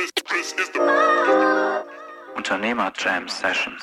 Unternehmer Jam Sessions.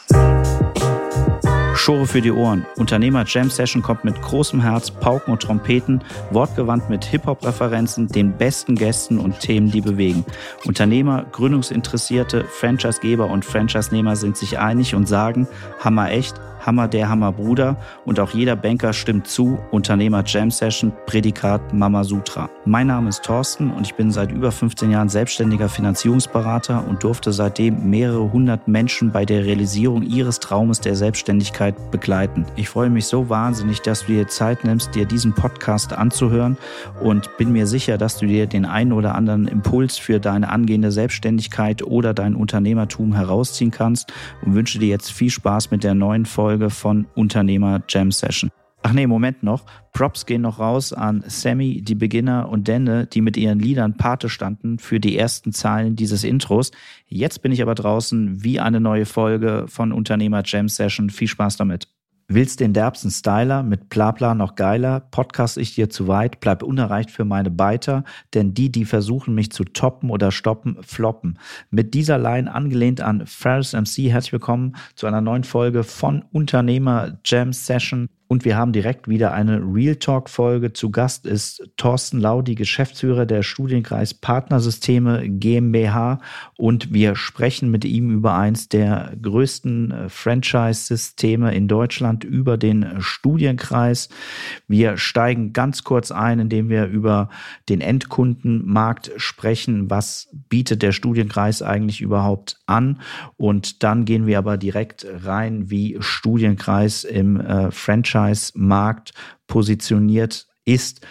Schore für die Ohren. Unternehmer Jam Session kommt mit großem Herz, Pauken und Trompeten, wortgewandt mit Hip-Hop-Referenzen, den besten Gästen und Themen, die bewegen. Unternehmer, Gründungsinteressierte, Franchisegeber und Franchise-Nehmer sind sich einig und sagen, Hammer echt, Hammer der Hammerbruder, und auch jeder Banker stimmt zu. Unternehmer Jam Session, Prädikat Mama Sutra. Mein Name ist Thorsten und ich bin seit über 15 Jahren selbstständiger Finanzierungsberater und durfte seitdem mehrere hundert Menschen bei der Realisierung ihres Traumes der Selbstständigkeit begleiten. Ich freue mich so wahnsinnig, dass du dir Zeit nimmst, dir diesen Podcast anzuhören, und bin mir sicher, dass du dir den einen oder anderen Impuls für deine angehende Selbstständigkeit oder dein Unternehmertum herausziehen kannst, und wünsche dir jetzt viel Spaß mit der neuen Folge von Unternehmer Jam Session. Ach nee, Moment noch. Props gehen noch raus an Sammy, die Beginner und Denne, die mit ihren Liedern Pate standen für die ersten Zeilen dieses Intros. Jetzt bin ich aber draußen wie eine neue Folge von Unternehmer Jam Session. Viel Spaß damit. Willst den derbsten Styler mit Blabla noch geiler? Podcast ich dir zu weit, bleib unerreicht für meine Beiter, denn die versuchen mich zu toppen oder stoppen, floppen. Mit dieser Line angelehnt an Ferris MC, herzlich willkommen zu einer neuen Folge von Unternehmer Jam Session. Und wir haben direkt wieder eine Real Talk-Folge. Zu Gast ist Thorsten Laudi, Geschäftsführer der Studienkreis Partnersysteme GmbH. Und wir sprechen mit ihm über eins der größten Franchise-Systeme in Deutschland, über den Studienkreis. Wir steigen ganz kurz ein, indem wir über den Endkundenmarkt sprechen. Was bietet der Studienkreis eigentlich überhaupt an? Und dann gehen wir aber direkt rein, wie Studienkreis im Franchise-Markt positioniert ist.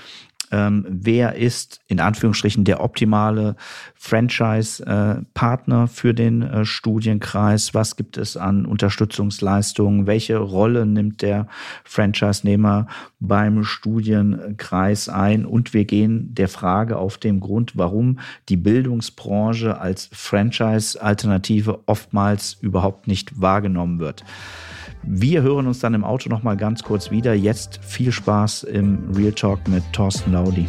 Wer ist in Anführungsstrichen der optimale Franchise-Partner für den Studienkreis? Was gibt es an Unterstützungsleistungen? Welche Rolle nimmt der Franchise-Nehmer beim Studienkreis ein? Und wir gehen der Frage auf den Grund, warum die Bildungsbranche als Franchise-Alternative oftmals überhaupt nicht wahrgenommen wird. Wir hören uns dann im Auto noch mal ganz kurz wieder. Jetzt viel Spaß im Real Talk mit Thorsten Laudi.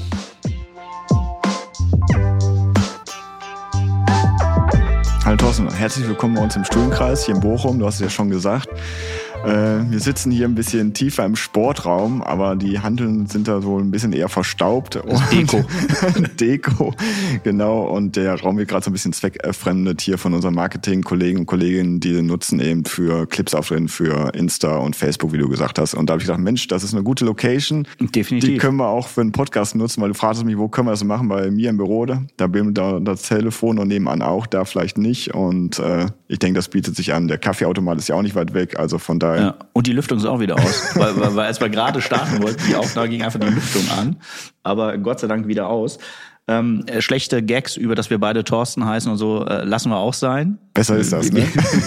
Hallo Thorsten, herzlich willkommen bei uns im Studienkreis hier in Bochum. Du hast es ja schon gesagt. Wir sitzen hier ein bisschen tiefer im Sportraum, aber die Hanteln sind da so ein bisschen eher verstaubt. Deko. Deko, genau. Und der Raum wird gerade so ein bisschen zweckfremdet hier von unseren Marketing-Kollegen und Kolleginnen, die nutzen eben für Clips aufdrehen, für Insta und Facebook, wie du gesagt hast. Und da habe ich gedacht, Mensch, das ist eine gute Location. Definitiv. Die können wir auch für einen Podcast nutzen, weil du fragst mich, wo können wir das machen? Bei mir im Büro, da bin da das Telefon und nebenan auch, da vielleicht nicht. Und ich denke, das bietet sich an. Der Kaffeeautomat ist ja auch nicht weit weg, also von daher. Ja, und die Lüftung ist auch wieder aus, weil als wir gerade starten wollten, die Aufnahme ging einfach die Lüftung an, aber Gott sei Dank wieder aus. Schlechte Gags, über dass wir beide Thorsten heißen und so, lassen wir auch sein. Besser ist das, ne?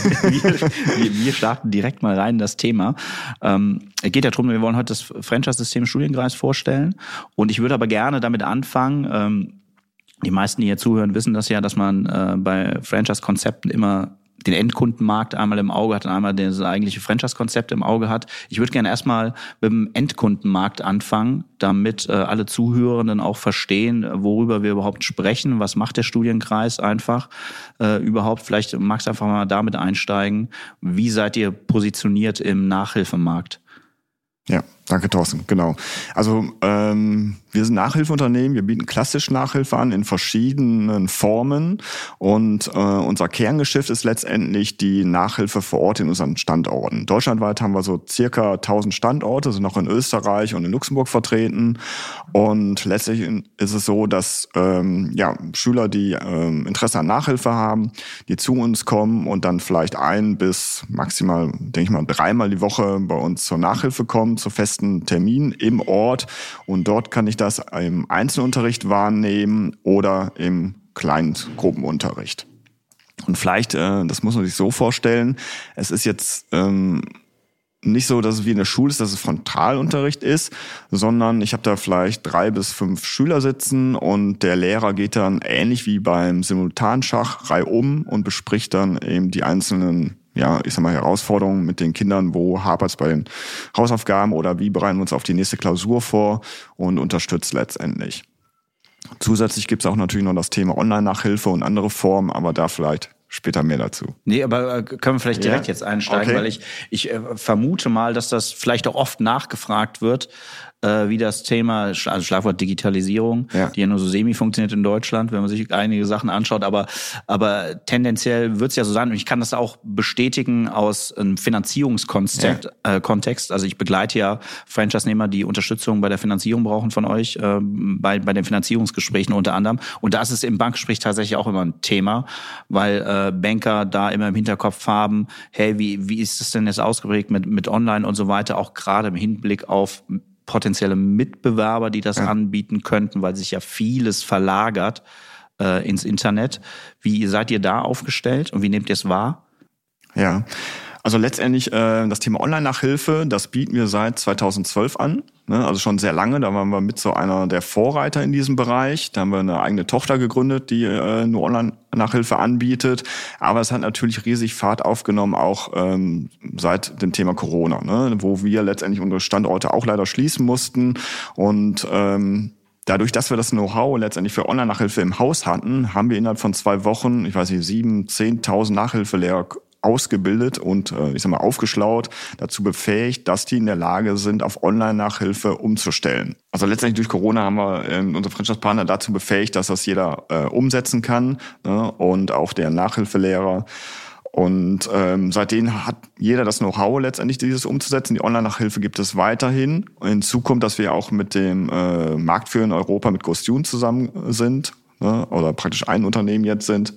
Wir starten direkt mal rein in das Thema. Es geht ja darum, wir wollen heute das Franchise-System Studienkreis vorstellen, und ich würde aber gerne damit anfangen. Die meisten, die hier zuhören, wissen das ja, dass man bei Franchise-Konzepten immer den Endkundenmarkt einmal im Auge hat und einmal das eigentliche Franchise-Konzept im Auge hat. Ich würde gerne erstmal mit dem Endkundenmarkt anfangen, damit alle Zuhörenden auch verstehen, worüber wir überhaupt sprechen. Was macht der Studienkreis einfach überhaupt? Vielleicht magst du einfach mal damit einsteigen. Wie seid ihr positioniert im Nachhilfemarkt? Ja, danke Thorsten, genau. Also wir sind Nachhilfeunternehmen, wir bieten klassisch Nachhilfe an in verschiedenen Formen, und unser Kerngeschäft ist letztendlich die Nachhilfe vor Ort in unseren Standorten. Deutschlandweit haben wir so circa 1000 Standorte, sind auch in Österreich und in Luxemburg vertreten, und letztlich ist es so, dass Schüler, die Interesse an Nachhilfe haben, die zu uns kommen und dann vielleicht 1 bis maximal, denke ich mal, 3-mal die Woche bei uns zur Nachhilfe kommen, zu festen Terminen im Ort, und dort kann ich das im Einzelunterricht wahrnehmen oder im Kleingruppenunterricht. Und vielleicht, das muss man sich so vorstellen, es ist jetzt nicht so, dass es wie in der Schule ist, dass es Frontalunterricht ist, sondern ich habe da vielleicht 3 bis 5 Schüler sitzen, und der Lehrer geht dann ähnlich wie beim Simultanschach reihum und bespricht dann eben die einzelnen Herausforderungen mit den Kindern, wo hapert es bei den Hausaufgaben oder wie bereiten wir uns auf die nächste Klausur vor, und unterstützt letztendlich. Zusätzlich gibt es auch natürlich noch das Thema Online-Nachhilfe und andere Formen, aber da vielleicht später mehr dazu. Nee, aber können wir vielleicht direkt jetzt einsteigen, weil ich vermute mal, dass das vielleicht auch oft nachgefragt wird, wie das Thema, also Schlagwort Digitalisierung, die ja nur so semi funktioniert in Deutschland, wenn man sich einige Sachen anschaut, aber tendenziell wird es ja so sein, und ich kann das auch bestätigen aus einem Finanzierungskontext. Also ich begleite ja Franchise-Nehmer, die Unterstützung bei der Finanzierung brauchen von euch, bei den Finanzierungsgesprächen unter anderem. Und da ist es im Bankgespräch tatsächlich auch immer ein Thema, weil Banker da immer im Hinterkopf haben, hey, wie ist das denn jetzt ausgeprägt mit Online und so weiter, auch gerade im Hinblick auf potenzielle Mitbewerber, die das anbieten könnten, weil sich ja vieles verlagert ins Internet. Wie seid ihr da aufgestellt und wie nehmt ihr es wahr? Ja, also letztendlich das Thema Online-Nachhilfe, das bieten wir seit 2012 an, ne? Also schon sehr lange. Da waren wir mit so einer der Vorreiter in diesem Bereich. Da haben wir eine eigene Tochter gegründet, die nur Online-Nachhilfe anbietet. Aber es hat natürlich riesig Fahrt aufgenommen, auch seit dem Thema Corona, ne? Wo wir letztendlich unsere Standorte auch leider schließen mussten. Und dadurch, dass wir das Know-how letztendlich für Online-Nachhilfe im Haus hatten, haben wir innerhalb von 2 Wochen, 7.000, 10.000 Nachhilfelehrer ausgebildet und aufgeschlaut, dazu befähigt, dass die in der Lage sind, auf Online-Nachhilfe umzustellen. Also letztendlich durch Corona haben wir unsere Franchise-Partner dazu befähigt, dass das jeder umsetzen kann, ne? Und auch der Nachhilfelehrer. Und seitdem hat jeder das Know-how letztendlich, dieses umzusetzen. Die Online-Nachhilfe gibt es weiterhin. Hinzu kommt, dass wir auch mit dem Marktführer in Europa, mit GoStudent zusammen sind, ne? Oder praktisch ein Unternehmen jetzt sind.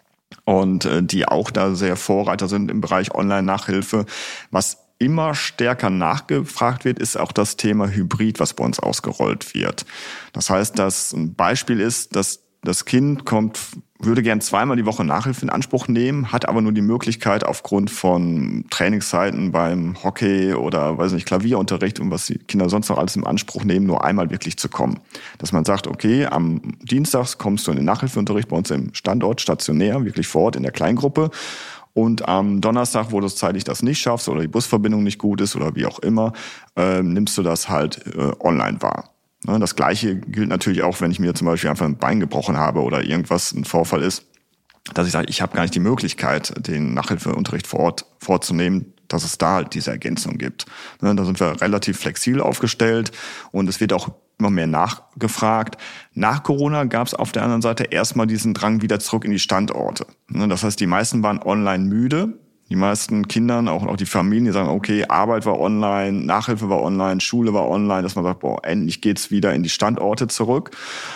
Und die auch da sehr Vorreiter sind im Bereich Online-Nachhilfe. Was immer stärker nachgefragt wird, ist auch das Thema Hybrid, was bei uns ausgerollt wird. Das heißt, dass ein Beispiel ist, dass das Kind würde gern 2-mal die Woche Nachhilfe in Anspruch nehmen, hat aber nur die Möglichkeit aufgrund von Trainingszeiten beim Hockey oder Klavierunterricht und was die Kinder sonst noch alles in Anspruch nehmen, nur einmal wirklich zu kommen. Dass man sagt, okay, am Dienstag kommst du in den Nachhilfeunterricht bei uns im Standort stationär, wirklich vor Ort in der Kleingruppe. Und am Donnerstag, wo du zeitlich das nicht schaffst oder die Busverbindung nicht gut ist oder wie auch immer, nimmst du das halt online wahr. Das Gleiche gilt natürlich auch, wenn ich mir zum Beispiel einfach ein Bein gebrochen habe oder irgendwas ein Vorfall ist, dass ich sage, ich habe gar nicht die Möglichkeit, den Nachhilfeunterricht vor Ort vorzunehmen, dass es da halt diese Ergänzung gibt. Da sind wir relativ flexibel aufgestellt und es wird auch immer mehr nachgefragt. Nach Corona gab es auf der anderen Seite erstmal diesen Drang wieder zurück in die Standorte. Das heißt, die meisten waren online müde. Die meisten Kindern, auch die Familien, die sagen, okay, Arbeit war online, Nachhilfe war online, Schule war online, dass man sagt, endlich geht's wieder in die Standorte zurück.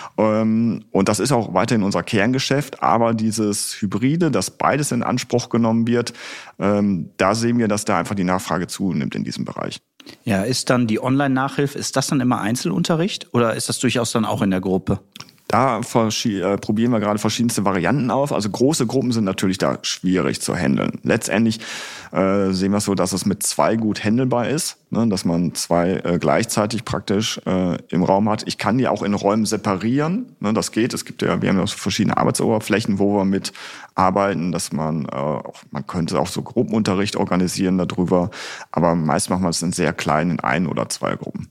Und das ist auch weiterhin unser Kerngeschäft, aber dieses Hybride, dass beides in Anspruch genommen wird, da sehen wir, dass da einfach die Nachfrage zunimmt in diesem Bereich. Ja, ist dann die Online-Nachhilfe, ist das dann immer Einzelunterricht oder ist das durchaus dann auch in der Gruppe? Da probieren wir gerade verschiedenste Varianten auf. Also große Gruppen sind natürlich da schwierig zu handeln. Letztendlich sehen wir es so, dass es mit 2 gut handelbar ist, ne, dass man 2 gleichzeitig praktisch im Raum hat. Ich kann die auch in Räumen separieren, ne, das geht. Wir haben ja so verschiedene Arbeitsoberflächen, wo wir mit arbeiten, dass man könnte auch so Gruppenunterricht organisieren darüber, aber meist machen wir es in sehr kleinen, in 1 oder 2 Gruppen.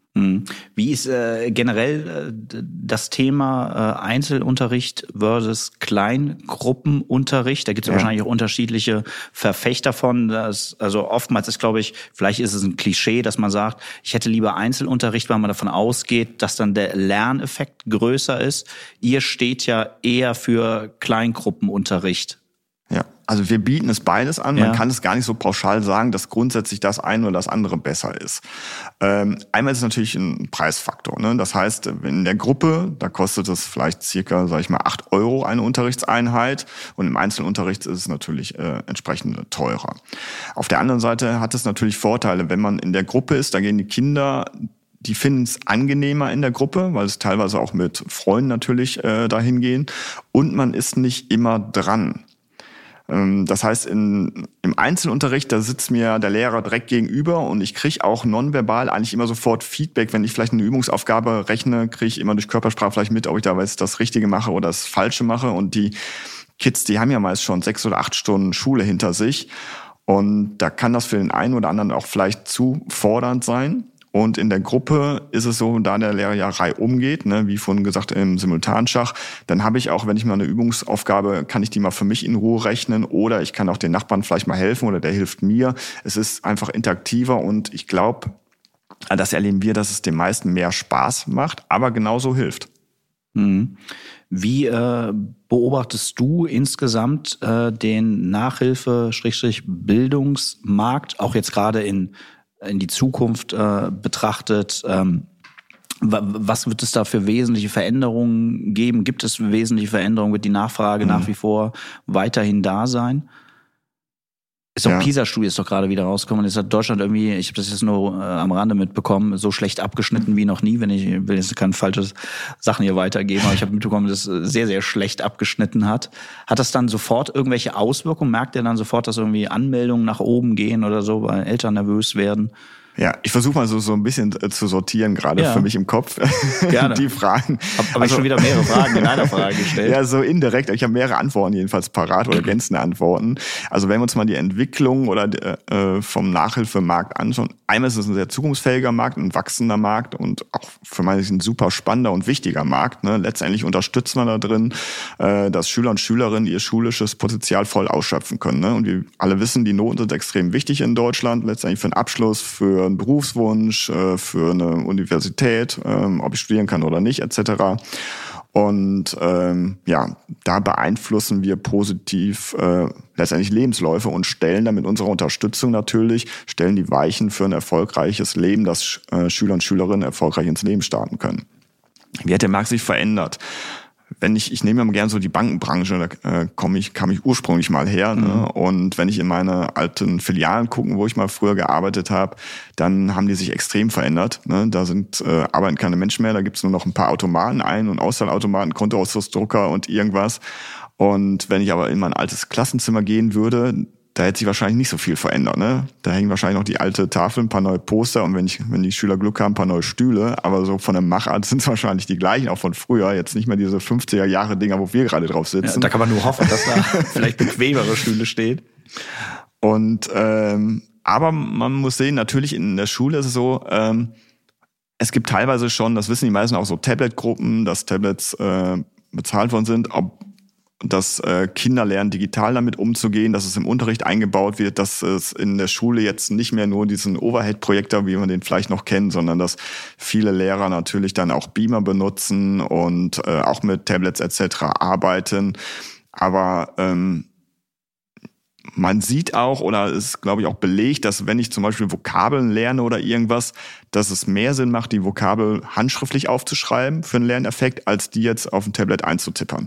Wie ist generell das Thema Einzelunterricht versus Kleingruppenunterricht? Da gibt es ja wahrscheinlich auch unterschiedliche Verfechter von. Also oftmals ist, glaube ich, vielleicht ist es ein Klischee, dass man sagt, ich hätte lieber Einzelunterricht, weil man davon ausgeht, dass dann der Lerneffekt größer ist. Ihr steht ja eher für Kleingruppenunterricht. Ja, also wir bieten es beides an. Man kann es gar nicht so pauschal sagen, dass grundsätzlich das eine oder das andere besser ist. Einmal ist es natürlich ein Preisfaktor, ne? Das heißt, in der Gruppe, da kostet es vielleicht circa, 8 € eine Unterrichtseinheit und im Einzelunterricht ist es natürlich entsprechend teurer. Auf der anderen Seite hat es natürlich Vorteile, wenn man in der Gruppe ist, da gehen die Kinder, die finden es angenehmer in der Gruppe, weil es teilweise auch mit Freunden natürlich dahin gehen und man ist nicht immer dran. Das heißt, im Einzelunterricht, da sitzt mir der Lehrer direkt gegenüber und ich kriege auch nonverbal eigentlich immer sofort Feedback. Wenn ich vielleicht eine Übungsaufgabe rechne, kriege ich immer durch Körpersprache vielleicht mit, ob ich da jetzt das Richtige mache oder das Falsche mache. Und die Kids, die haben ja meist schon 6 oder 8 Stunden Schule hinter sich. Und da kann das für den einen oder anderen auch vielleicht zu fordernd sein. Und in der Gruppe ist es so, da der Lehrer ja reihum geht, ne, wie vorhin gesagt im Simultanschach, dann habe ich auch, wenn ich mal eine Übungsaufgabe, kann ich die mal für mich in Ruhe rechnen oder ich kann auch den Nachbarn vielleicht mal helfen oder der hilft mir. Es ist einfach interaktiver und ich glaube, das erleben wir, dass es den meisten mehr Spaß macht, aber genauso hilft. Wie beobachtest du insgesamt den Nachhilfe-Bildungsmarkt, auch jetzt gerade in die Zukunft betrachtet? Was wird es da für wesentliche Veränderungen geben? Gibt es wesentliche Veränderungen? Wird die Nachfrage nach wie vor weiterhin da sein? Ist doch PISA-Studie ist doch gerade wieder rausgekommen. Jetzt hat Deutschland irgendwie, ich habe das jetzt nur am Rande mitbekommen, so schlecht abgeschnitten wie noch nie. Ich will jetzt keine falsche Sachen hier weitergeben, aber ich habe mitbekommen, dass es sehr, sehr schlecht abgeschnitten hat. Hat das dann sofort irgendwelche Auswirkungen? Merkt ihr dann sofort, dass irgendwie Anmeldungen nach oben gehen oder so, weil Eltern nervös werden? Ja, ich versuche mal so ein bisschen zu sortieren, gerade für mich im Kopf. Gerne. Die Fragen. Aber ich schon wieder mehrere Fragen in einer Frage gestellt. Ja, so indirekt. Ich habe mehrere Antworten jedenfalls parat oder ergänzende Antworten. Also wenn wir uns mal die Entwicklung oder vom Nachhilfemarkt anschauen, einmal ist es ein sehr zukunftsfähiger Markt, ein wachsender Markt und auch für mich ein super spannender und wichtiger Markt. Ne? Letztendlich unterstützt man da drin, dass Schüler und Schülerinnen ihr schulisches Potenzial voll ausschöpfen können. Ne? Und wir alle wissen, die Noten sind extrem wichtig in Deutschland, letztendlich für einen Abschluss, für einen Berufswunsch, für eine Universität, ob ich studieren kann oder nicht, etc. Und da beeinflussen wir positiv letztendlich Lebensläufe und stellen dann mit unserer Unterstützung natürlich, stellen die Weichen für ein erfolgreiches Leben, dass Schüler und Schülerinnen erfolgreich ins Leben starten können. Wie hat der Markt sich verändert? Wenn ich nehme mir gerne so die Bankenbranche, da kam ich ursprünglich mal her. Ne? Und wenn ich in meine alten Filialen gucke, wo ich mal früher gearbeitet habe, dann haben die sich extrem verändert. Ne? Da arbeiten keine Menschen mehr, da gibt's nur noch ein paar Automaten, Ein- und Auszahlautomaten, Kontoauszug-Drucker und irgendwas. Und wenn ich aber in mein altes Klassenzimmer gehen würde, da hätte sich wahrscheinlich nicht so viel verändert. Ne? Da hängen wahrscheinlich noch die alte Tafel, ein paar neue Poster und wenn die Schüler Glück haben, ein paar neue Stühle. Aber so von der Machart sind es wahrscheinlich die gleichen, auch von früher. Jetzt nicht mehr diese 50er-Jahre-Dinger, wo wir gerade drauf sitzen. Ja, da kann man nur hoffen, dass da vielleicht bequemere Stühle stehen. Und aber man muss sehen, natürlich in der Schule ist es so, es gibt teilweise schon, das wissen die meisten auch so Tablet-Gruppen, dass Tablets bezahlt worden sind, dass Kinder lernen, digital damit umzugehen, dass es im Unterricht eingebaut wird, dass es in der Schule jetzt nicht mehr nur diesen Overhead-Projektor, wie man den vielleicht noch kennt, sondern dass viele Lehrer natürlich dann auch Beamer benutzen und auch mit Tablets etc. arbeiten. Aber man sieht auch, oder ist, glaube ich, auch belegt, dass wenn ich zum Beispiel Vokabeln lerne oder irgendwas, dass es mehr Sinn macht, die Vokabel handschriftlich aufzuschreiben für einen Lerneffekt, als die jetzt auf dem Tablet einzutippern.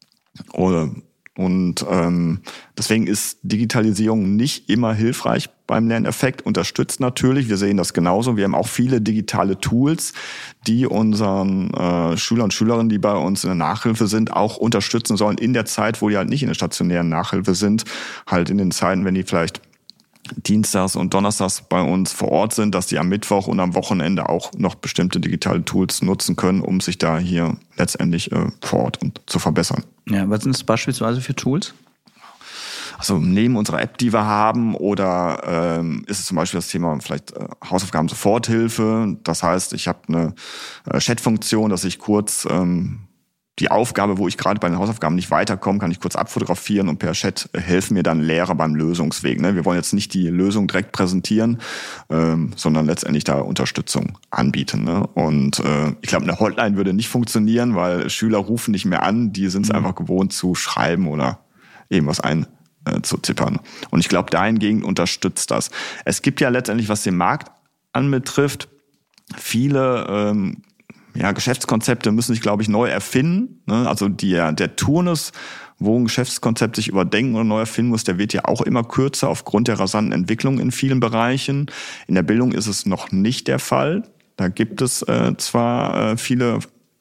Und deswegen ist Digitalisierung nicht immer hilfreich beim Lerneffekt, unterstützt natürlich, wir sehen das genauso, wir haben auch viele digitale Tools, die unseren Schüler und Schülerinnen, die bei uns in der Nachhilfe sind, auch unterstützen sollen in der Zeit, wo die halt nicht in der stationären Nachhilfe sind, halt in den Zeiten, wenn die vielleicht Dienstags und Donnerstags bei uns vor Ort sind, dass die am Mittwoch und am Wochenende auch noch bestimmte digitale Tools nutzen können, um sich da hier letztendlich vor Ort zu verbessern. Ja, was sind das beispielsweise für Tools? Also neben unserer App, die wir haben, oder ist es zum Beispiel das Thema vielleicht Hausaufgaben-Soforthilfe. Das heißt, ich habe eine Chat-Funktion, dass ich kurz die Aufgabe, wo ich gerade bei den Hausaufgaben nicht weiterkomme, kann ich kurz abfotografieren und per Chat helfen mir dann Lehrer beim Lösungsweg. Ne? Wir wollen jetzt nicht die Lösung direkt präsentieren, sondern letztendlich da Unterstützung anbieten. Ne? Und ich glaube, eine Hotline würde nicht funktionieren, weil Schüler rufen nicht mehr an, die sind es einfach gewohnt zu schreiben oder irgendwas zu tippern. Und ich glaube, dahingehend unterstützt das. Es gibt ja letztendlich, was den Markt anbetrifft, viele Geschäftskonzepte müssen sich, glaube ich, neu erfinden. Ne? Also der Turnus, wo ein Geschäftskonzept sich überdenken oder neu erfinden muss, der wird ja auch immer kürzer aufgrund der rasanten Entwicklung in vielen Bereichen. In der Bildung ist es noch nicht der Fall. Da gibt es zwar viele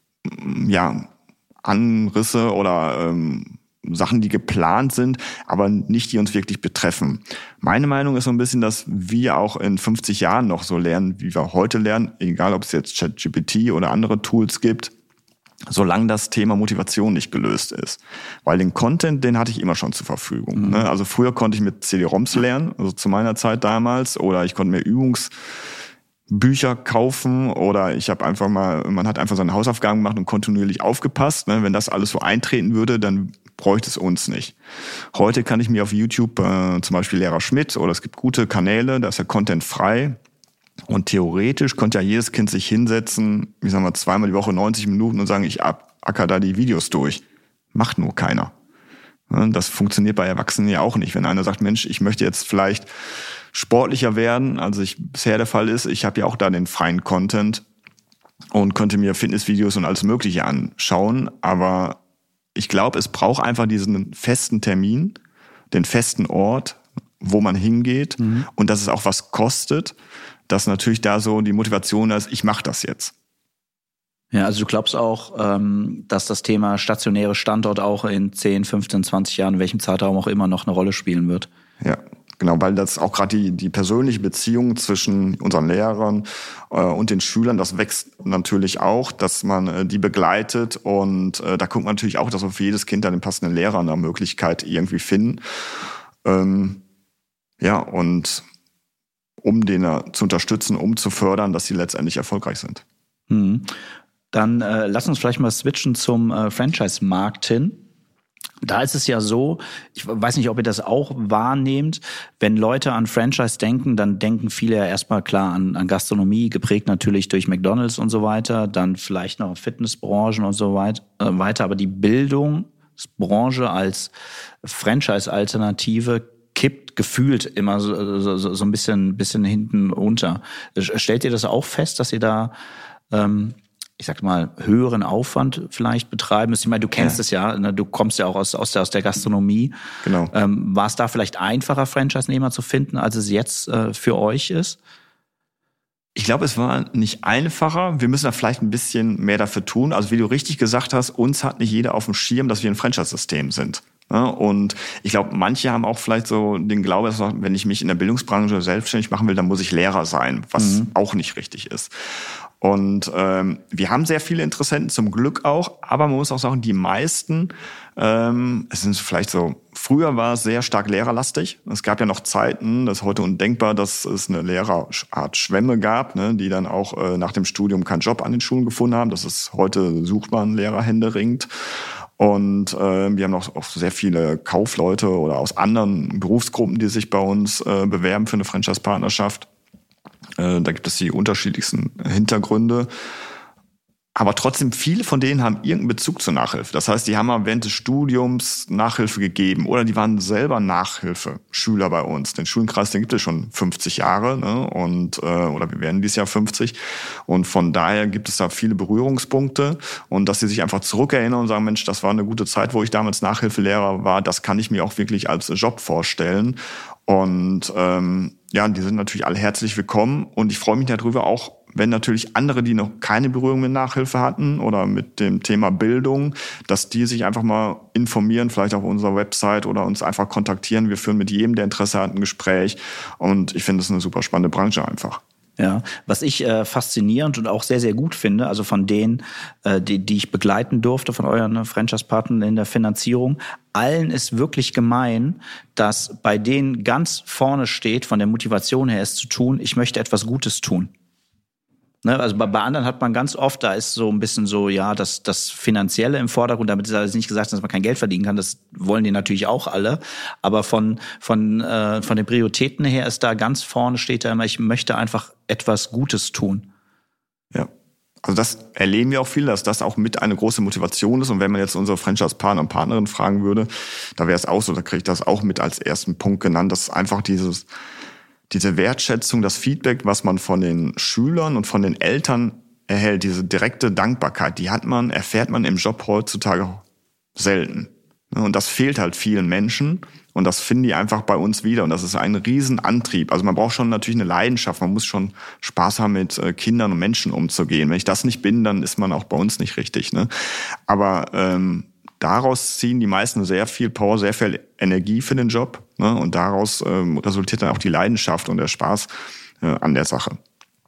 Anrisse oder Sachen, die geplant sind, aber nicht, die uns wirklich betreffen. Meine Meinung ist so ein bisschen, dass wir auch in 50 Jahren noch so lernen, wie wir heute lernen, egal ob es jetzt ChatGPT oder andere Tools gibt, solange das Thema Motivation nicht gelöst ist. Weil den Content, den hatte ich immer schon zur Verfügung. Ne? Also früher konnte ich mit CD-ROMs lernen, also zu meiner Zeit damals, oder ich konnte mir Bücher kaufen oder man hat einfach seine Hausaufgaben gemacht und kontinuierlich aufgepasst. Ne? Wenn das alles so eintreten würde, dann bräuchte es uns nicht. Heute kann ich mir auf YouTube zum Beispiel Lehrer Schmidt oder es gibt gute Kanäle, da ist ja Content frei. Und theoretisch könnte ja jedes Kind sich hinsetzen, ich sag mal 2-mal die Woche 90 Minuten und sagen, ich acker da die Videos durch. Macht nur keiner. Das funktioniert bei Erwachsenen ja auch nicht. Wenn einer sagt, Mensch, ich möchte jetzt vielleicht sportlicher werden, also bisher der Fall ist, ich habe ja auch da den freien Content und könnte mir Fitnessvideos und alles Mögliche anschauen, aber ich glaube, es braucht einfach diesen festen Termin, den festen Ort, wo man hingeht und dass es auch was kostet, dass natürlich da so die Motivation ist, ich mache das jetzt. Ja, also du glaubst auch, dass das Thema stationäre Standort auch in 10, 15, 20 Jahren, in welchem Zeitraum auch immer, noch eine Rolle spielen wird? Ja, genau, weil das auch gerade die persönliche Beziehung zwischen unseren Lehrern und den Schülern, das wächst natürlich auch, dass man die begleitet und da guckt man natürlich auch, dass wir für jedes Kind dann den passenden Lehrer eine Möglichkeit irgendwie finden. Ja, und um den zu unterstützen, um zu fördern, dass sie letztendlich erfolgreich sind. Dann lass uns vielleicht mal switchen zum Franchise-Markt hin. Da ist es ja so, ich weiß nicht, ob ihr das auch wahrnehmt, wenn Leute an Franchise denken, dann denken viele ja erstmal klar an Gastronomie, geprägt natürlich durch McDonald's und so weiter, dann vielleicht noch Fitnessbranchen und so weiter, aber die Bildungsbranche als Franchise-Alternative kippt gefühlt immer so ein bisschen hinten unter. Stellt ihr das auch fest, dass ihr da ich sag mal, höheren Aufwand vielleicht betreiben müsst? Ich meine, du kennst es ja, ne? Du kommst ja auch aus der Gastronomie. Genau. War es da vielleicht einfacher, Franchise-Nehmer zu finden, als es jetzt für euch ist? Ich glaube, es war nicht einfacher. Wir müssen da vielleicht ein bisschen mehr dafür tun. Also wie du richtig gesagt hast, uns hat nicht jeder auf dem Schirm, dass wir ein Franchise-System sind. Ja, und ich glaube, manche haben auch vielleicht so den Glauben, dass wenn ich mich in der Bildungsbranche selbstständig machen will, dann muss ich Lehrer sein, was auch nicht richtig ist. Und wir haben sehr viele Interessenten, zum Glück auch, aber man muss auch sagen, die meisten, es sind vielleicht so, früher war es sehr stark lehrerlastig. Es gab ja noch Zeiten, das ist heute undenkbar, dass es eine Lehrerart Schwemme gab, ne, die dann auch nach dem Studium keinen Job an den Schulen gefunden haben. Das ist heute, sucht man Lehrer händeringend. Und wir haben auch sehr viele Kaufleute oder aus anderen Berufsgruppen, die sich bei uns bewerben für eine Franchise-Partnerschaft. Da gibt es die unterschiedlichsten Hintergründe. Aber trotzdem, viele von denen haben irgendeinen Bezug zur Nachhilfe. Das heißt, die haben mal während des Studiums Nachhilfe gegeben oder die waren selber Nachhilfeschüler bei uns. Den Schulenkreis, den gibt es schon 50 Jahre, ne? Oder wir werden dieses Jahr 50. Und von daher gibt es da viele Berührungspunkte. Und dass sie sich einfach zurückerinnern und sagen, Mensch, das war eine gute Zeit, wo ich damals Nachhilfelehrer war. Das kann ich mir auch wirklich als Job vorstellen. Und ja, die sind natürlich alle herzlich willkommen. Und ich freue mich darüber auch, wenn natürlich andere, die noch keine Berührung mit Nachhilfe hatten oder mit dem Thema Bildung, dass die sich einfach mal informieren, vielleicht auf unserer Website oder uns einfach kontaktieren. Wir führen mit jedem, der Interesse hat, ein Gespräch. Und ich finde es eine super spannende Branche einfach. Ja, was ich faszinierend und auch sehr, sehr gut finde, also von denen, die ich begleiten durfte, von euren Franchise-Partnern in der Finanzierung, allen ist wirklich gemein, dass bei denen ganz vorne steht, von der Motivation her es zu tun, ich möchte etwas Gutes tun. Ne, also bei anderen hat man ganz oft, da ist so ein bisschen so, ja, das Finanzielle im Vordergrund, damit ist also nicht gesagt, dass man kein Geld verdienen kann, das wollen die natürlich auch alle, aber von den Prioritäten her ist da ganz vorne steht da immer, ich möchte einfach etwas Gutes tun. Ja, also das erleben wir auch viel, dass das auch mit eine große Motivation ist und wenn man jetzt unsere Franchise-Partner und Partnerin fragen würde, da wäre es auch so, da kriege ich das auch mit als ersten Punkt genannt, dass einfach diese Wertschätzung, das Feedback, was man von den Schülern und von den Eltern erhält, diese direkte Dankbarkeit, die erfährt man im Job heutzutage selten. Und das fehlt halt vielen Menschen und das finden die einfach bei uns wieder und das ist ein Riesenantrieb. Also man braucht schon natürlich eine Leidenschaft, man muss schon Spaß haben, mit Kindern und Menschen umzugehen. Wenn ich das nicht bin, dann ist man auch bei uns nicht richtig. Ne? Aber daraus ziehen die meisten sehr viel Power, sehr viel Energie für den Job. Ne? Und daraus resultiert dann auch die Leidenschaft und der Spaß an der Sache.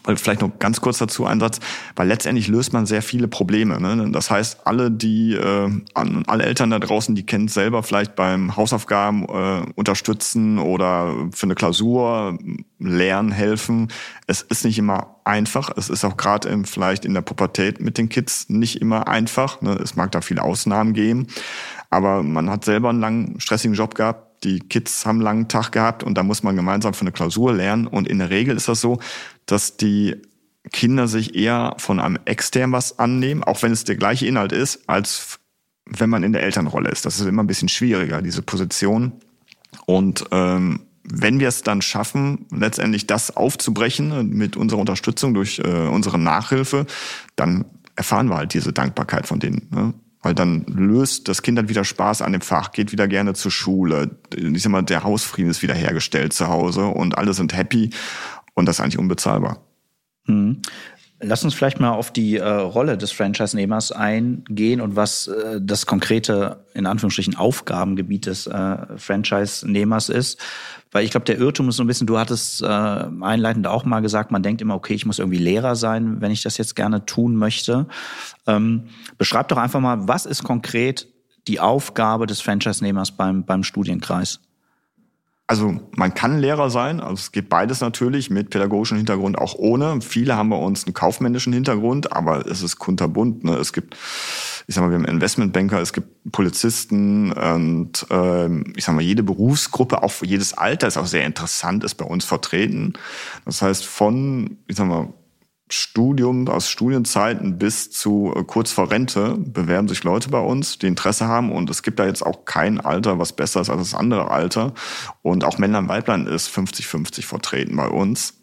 Weil vielleicht noch ganz kurz dazu ein Satz, weil letztendlich löst man sehr viele Probleme. Ne? Das heißt, alle Eltern da draußen, die kennen es selber, vielleicht beim Hausaufgaben unterstützen oder für eine Klausur lernen, helfen. Es ist nicht immer einfach. Es ist auch gerade vielleicht in der Pubertät mit den Kids nicht immer einfach. Ne? Es mag da viele Ausnahmen geben. Aber man hat selber einen langen, stressigen Job gehabt. Die Kids haben einen langen Tag gehabt und da muss man gemeinsam für eine Klausur lernen. Und in der Regel ist das so, dass die Kinder sich eher von einem extern was annehmen, auch wenn es der gleiche Inhalt ist, als wenn man in der Elternrolle ist. Das ist immer ein bisschen schwieriger, diese Position. Und wenn wir es dann schaffen, letztendlich das aufzubrechen mit unserer Unterstützung durch unsere Nachhilfe, dann erfahren wir halt diese Dankbarkeit von denen, ne? Weil dann löst das Kind dann wieder Spaß an dem Fach, geht wieder gerne zur Schule. Ich sag mal, der Hausfrieden ist wieder hergestellt zu Hause und alle sind happy und das ist eigentlich unbezahlbar. Lass uns vielleicht mal auf die Rolle des Franchise-Nehmers eingehen und was das konkrete, in Anführungsstrichen, Aufgabengebiet des Franchise-Nehmers ist. Weil ich glaube, der Irrtum ist so ein bisschen, du hattest einleitend auch mal gesagt, man denkt immer, okay, ich muss irgendwie Lehrer sein, wenn ich das jetzt gerne tun möchte. Beschreib doch einfach mal, was ist konkret die Aufgabe des Franchise-Nehmers beim Studienkreis? Also man kann Lehrer sein, also es geht beides natürlich, mit pädagogischem Hintergrund, auch ohne. Viele haben bei uns einen kaufmännischen Hintergrund, aber es ist kunterbunt. Ne? Es gibt, ich sag mal, wir haben Investmentbanker, es gibt Polizisten und ich sag mal, jede Berufsgruppe, auch für jedes Alter ist auch sehr interessant, ist bei uns vertreten. Das heißt, von, ich sag mal, Studium, aus Studienzeiten bis zu kurz vor Rente bewerben sich Leute bei uns, die Interesse haben. Und es gibt da jetzt auch kein Alter, was besser ist als das andere Alter. Und auch Männlein, Weiblein ist 50-50 vertreten bei uns.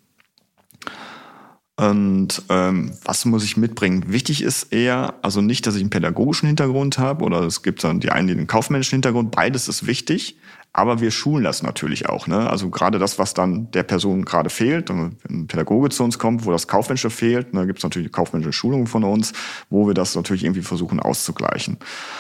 Und was muss ich mitbringen? Wichtig ist eher, also nicht, dass ich einen pädagogischen Hintergrund habe oder es gibt dann die einen, die den kaufmännischen Hintergrund. Beides ist wichtig. Aber wir schulen das natürlich auch, ne? Also gerade das, was dann der Person gerade fehlt, wenn ein Pädagoge zu uns kommt, wo das Kaufmännische fehlt, ne, gibt es natürlich kaufmännische Schulungen von uns, wo wir das natürlich irgendwie versuchen auszugleichen.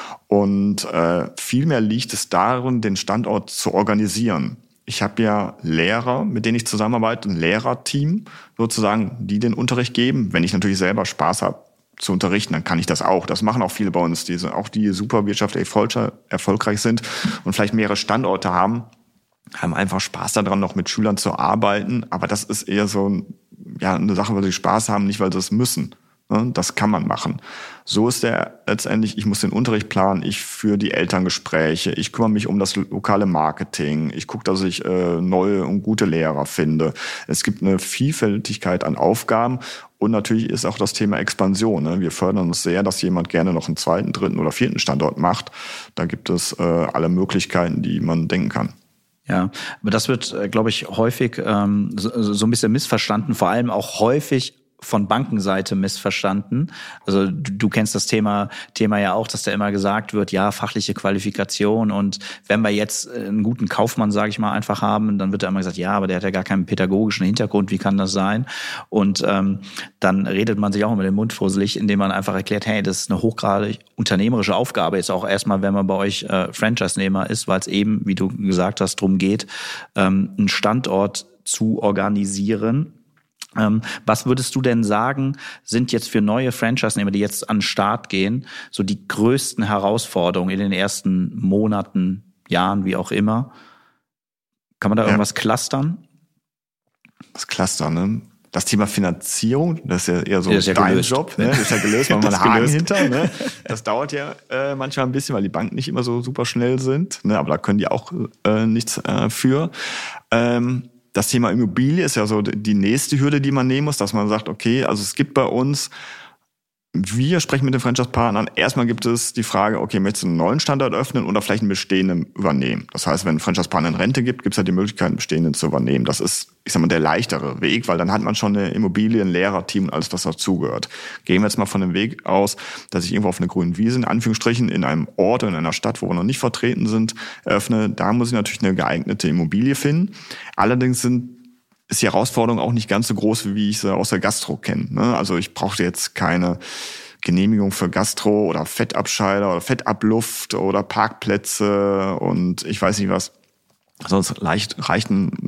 Und vielmehr liegt es darin, den Standort zu organisieren. Ich habe ja Lehrer, mit denen ich zusammenarbeite, ein Lehrerteam sozusagen, die den Unterricht geben. Wenn ich natürlich selber Spaß habe zu unterrichten, dann kann ich das auch. Das machen auch viele bei uns, die super wirtschaftlich erfolgreich sind und vielleicht mehrere Standorte haben einfach Spaß daran, noch mit Schülern zu arbeiten. Aber das ist eher so eine Sache, weil sie Spaß haben, nicht weil sie es müssen. Das kann man machen. So ist der letztendlich, ich muss den Unterricht planen, ich führe die Elterngespräche, ich kümmere mich um das lokale Marketing, ich gucke, dass ich neue und gute Lehrer finde. Es gibt eine Vielfältigkeit an Aufgaben und natürlich ist auch das Thema Expansion. Ne? Wir fördern uns sehr, dass jemand gerne noch einen zweiten, dritten oder vierten Standort macht. Da gibt es alle Möglichkeiten, die man denken kann. Ja, aber das wird, glaube ich, häufig so ein bisschen missverstanden, vor allem auch häufig von Bankenseite missverstanden. Also du kennst das Thema ja auch, dass da immer gesagt wird, ja, fachliche Qualifikation und wenn wir jetzt einen guten Kaufmann, sage ich mal, einfach haben, dann wird da immer gesagt, ja, aber der hat ja gar keinen pädagogischen Hintergrund, wie kann das sein? Und dann redet man sich auch immer den Mund fusselig, indem man einfach erklärt, hey, das ist eine hochgradig unternehmerische Aufgabe, jetzt auch erstmal, wenn man bei euch Franchise-Nehmer ist, weil es eben, wie du gesagt hast, darum geht, einen Standort zu organisieren. Was würdest du denn sagen, sind jetzt für neue Franchise-Nehmer, die jetzt an den Start gehen, so die größten Herausforderungen in den ersten Monaten, Jahren, wie auch immer? Kann man da irgendwas clustern? Das Clustern, ne? Das Thema Finanzierung, das ist ja eher so dein Job, ne? Das ist ja gelöst, weil man einen Haken hinter, ne? Das dauert ja manchmal ein bisschen, weil die Banken nicht immer so super schnell sind, ne? Aber da können die auch nichts für. Das Thema Immobilie ist ja so die nächste Hürde, die man nehmen muss, dass man sagt, okay, also es gibt bei uns, wir sprechen mit den Franchise-Partnern, erstmal gibt es die Frage, okay, möchtest du einen neuen Standort öffnen oder vielleicht einen bestehenden übernehmen? Das heißt, wenn ein Franchise-Partner in Rente gibt, gibt es halt die Möglichkeit, einen bestehenden zu übernehmen. Das ist, ich sag mal, der leichtere Weg, weil dann hat man schon eine Immobilie, ein Lehrerteam und alles, was dazugehört. Gehen wir jetzt mal von dem Weg aus, dass ich irgendwo auf einer grünen Wiese, in Anführungsstrichen, in einem Ort oder in einer Stadt, wo wir noch nicht vertreten sind, eröffne. Da muss ich natürlich eine geeignete Immobilie finden. Allerdings ist die Herausforderung auch nicht ganz so groß, wie ich sie aus der Gastro kenne. Ne? Also ich brauchte jetzt keine Genehmigung für Gastro oder Fettabscheider oder Fettabluft oder Parkplätze und ich weiß nicht was. Sonst reicht ein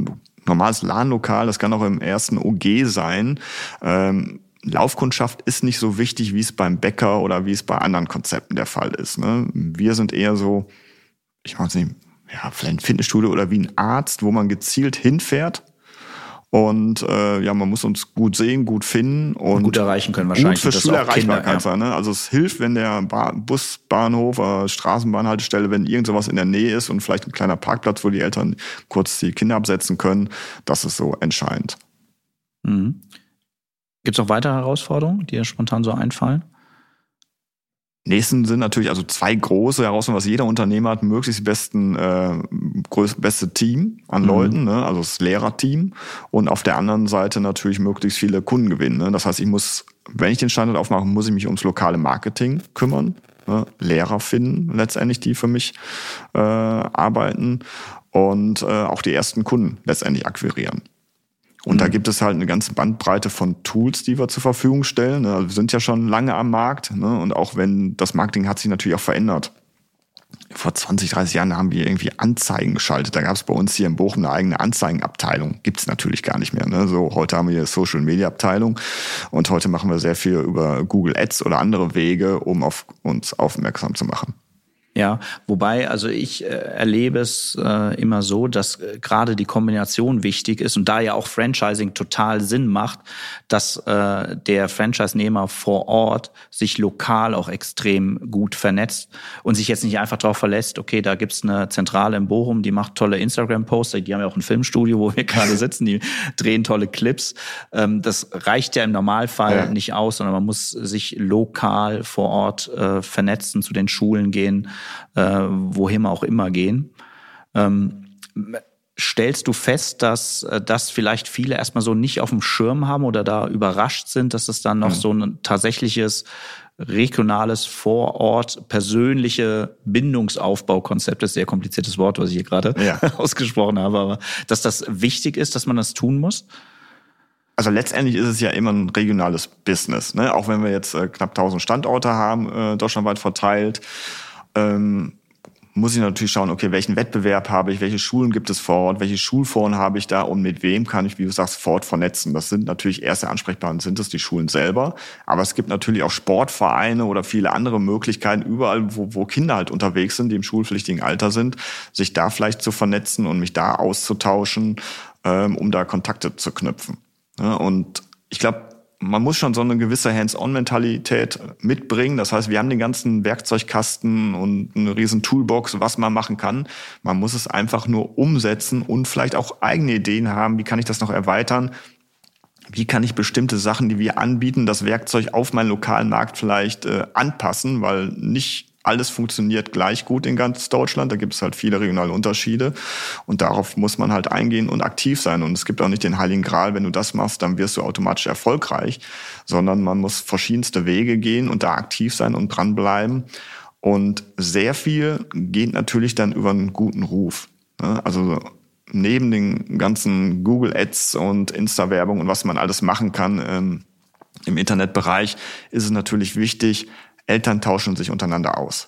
normales LAN-Lokal, das kann auch im ersten OG sein. Laufkundschaft ist nicht so wichtig, wie es beim Bäcker oder wie es bei anderen Konzepten der Fall ist. Ne? Wir sind eher so, ich weiß nicht, ja, vielleicht ein Fitnessstudio oder wie ein Arzt, wo man gezielt hinfährt. Und man muss uns gut sehen, gut finden und gut erreichen können wahrscheinlich. Gut für Schulerreichbarkeit sein. Ne? Also es hilft, wenn der Busbahnhof oder Straßenbahnhaltestelle, wenn irgend sowas in der Nähe ist und vielleicht ein kleiner Parkplatz, wo die Eltern kurz die Kinder absetzen können. Das ist so entscheidend. Mhm. Gibt es noch weitere Herausforderungen, die dir spontan so einfallen? Nächsten sind natürlich also zwei große Herausforderungen, was jeder Unternehmer hat, möglichst beste Team an Leuten, ne? Also das Lehrerteam und auf der anderen Seite natürlich möglichst viele Kunden gewinnen. Ne? Das heißt, wenn ich den Standort aufmache, muss ich mich ums lokale Marketing kümmern, ne? Lehrer finden letztendlich, die für mich arbeiten und auch die ersten Kunden letztendlich akquirieren. Und da gibt es halt eine ganze Bandbreite von Tools, die wir zur Verfügung stellen. Also wir sind ja schon lange am Markt, ne? Und auch wenn das Marketing hat sich natürlich auch verändert. Vor 20, 30 Jahren haben wir irgendwie Anzeigen geschaltet. Da gab es bei uns hier in Bochum eine eigene Anzeigenabteilung. Gibt es natürlich gar nicht mehr. Ne? So, heute haben wir hier Social-Media-Abteilung und heute machen wir sehr viel über Google Ads oder andere Wege, um auf uns aufmerksam zu machen. Ja, wobei, also ich erlebe es immer so, dass gerade die Kombination wichtig ist und da ja auch Franchising total Sinn macht, dass der Franchise-Nehmer vor Ort sich lokal auch extrem gut vernetzt und sich jetzt nicht einfach darauf verlässt, okay, da gibt's eine Zentrale in Bochum, die macht tolle Instagram-Posts, die haben ja auch ein Filmstudio, wo wir gerade sitzen, die drehen tolle Clips. Das reicht ja im Normalfall nicht aus, sondern man muss sich lokal vor Ort vernetzen, zu den Schulen gehen, wohin auch immer gehen. Stellst du fest, dass das vielleicht viele erstmal so nicht auf dem Schirm haben oder da überrascht sind, dass es dann noch so ein tatsächliches regionales Vorort, persönliche Bindungsaufbaukonzept ist, sehr kompliziertes Wort, was ich hier gerade ausgesprochen habe, aber dass das wichtig ist, dass man das tun muss? Also letztendlich ist es ja immer ein regionales Business, ne? Auch wenn wir jetzt knapp 1000 Standorte haben, deutschlandweit verteilt, muss ich natürlich schauen, okay, welchen Wettbewerb habe ich, welche Schulen gibt es vor Ort, welche Schulforen habe ich da und mit wem kann ich, wie du sagst, vor Ort vernetzen. Das sind natürlich erste Ansprechpartner, sind es die Schulen selber, aber es gibt natürlich auch Sportvereine oder viele andere Möglichkeiten, überall, wo Kinder halt unterwegs sind, die im schulpflichtigen Alter sind, sich da vielleicht zu vernetzen und mich da auszutauschen, um da Kontakte zu knüpfen. Ja, und ich glaube, man muss schon so eine gewisse Hands-on-Mentalität mitbringen. Das heißt, wir haben den ganzen Werkzeugkasten und eine riesen Toolbox, was man machen kann. Man muss es einfach nur umsetzen und vielleicht auch eigene Ideen haben. Wie kann ich das noch erweitern? Wie kann ich bestimmte Sachen, die wir anbieten, das Werkzeug auf meinen lokalen Markt vielleicht anpassen? Weil nicht alles funktioniert gleich gut in ganz Deutschland. Da gibt es halt viele regionale Unterschiede. Und darauf muss man halt eingehen und aktiv sein. Und es gibt auch nicht den Heiligen Gral, wenn du das machst, dann wirst du automatisch erfolgreich. Sondern man muss verschiedenste Wege gehen und da aktiv sein und dranbleiben. Und sehr viel geht natürlich dann über einen guten Ruf. Also neben den ganzen Google Ads und Insta-Werbung und was man alles machen kann im Internetbereich, ist es natürlich wichtig, Eltern tauschen sich untereinander aus.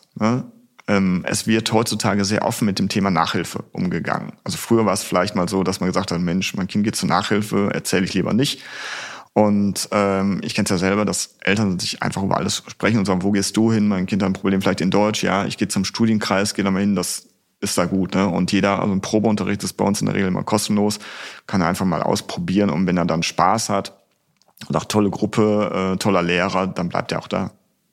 Es wird heutzutage sehr offen mit dem Thema Nachhilfe umgegangen. Also früher war es vielleicht mal so, dass man gesagt hat, Mensch, mein Kind geht zur Nachhilfe, erzähle ich lieber nicht. Und ich kenne es ja selber, dass Eltern sich einfach über alles sprechen und sagen, wo gehst du hin? Mein Kind hat ein Problem vielleicht in Deutsch. Ja, ich gehe zum Studienkreis, gehe da mal hin, das ist da gut. Ne? Und jeder, also ein Probeunterricht ist bei uns in der Regel immer kostenlos, kann er einfach mal ausprobieren. Und wenn er dann Spaß hat und auch tolle Gruppe, toller Lehrer, dann bleibt er auch da.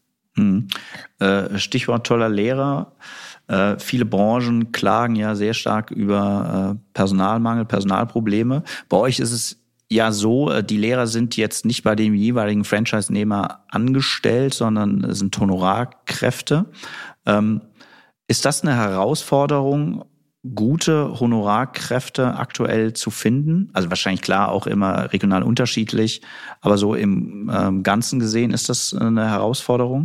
Stichwort toller Lehrer. Viele Branchen klagen ja sehr stark über Personalmangel, Personalprobleme. Bei euch ist es ja so, die Lehrer sind jetzt nicht bei dem jeweiligen Franchise-Nehmer angestellt, sondern sind Honorarkräfte. Ist das eine Herausforderung, gute Honorarkräfte aktuell zu finden? Also wahrscheinlich klar auch immer regional unterschiedlich, aber so im Ganzen gesehen ist das eine Herausforderung?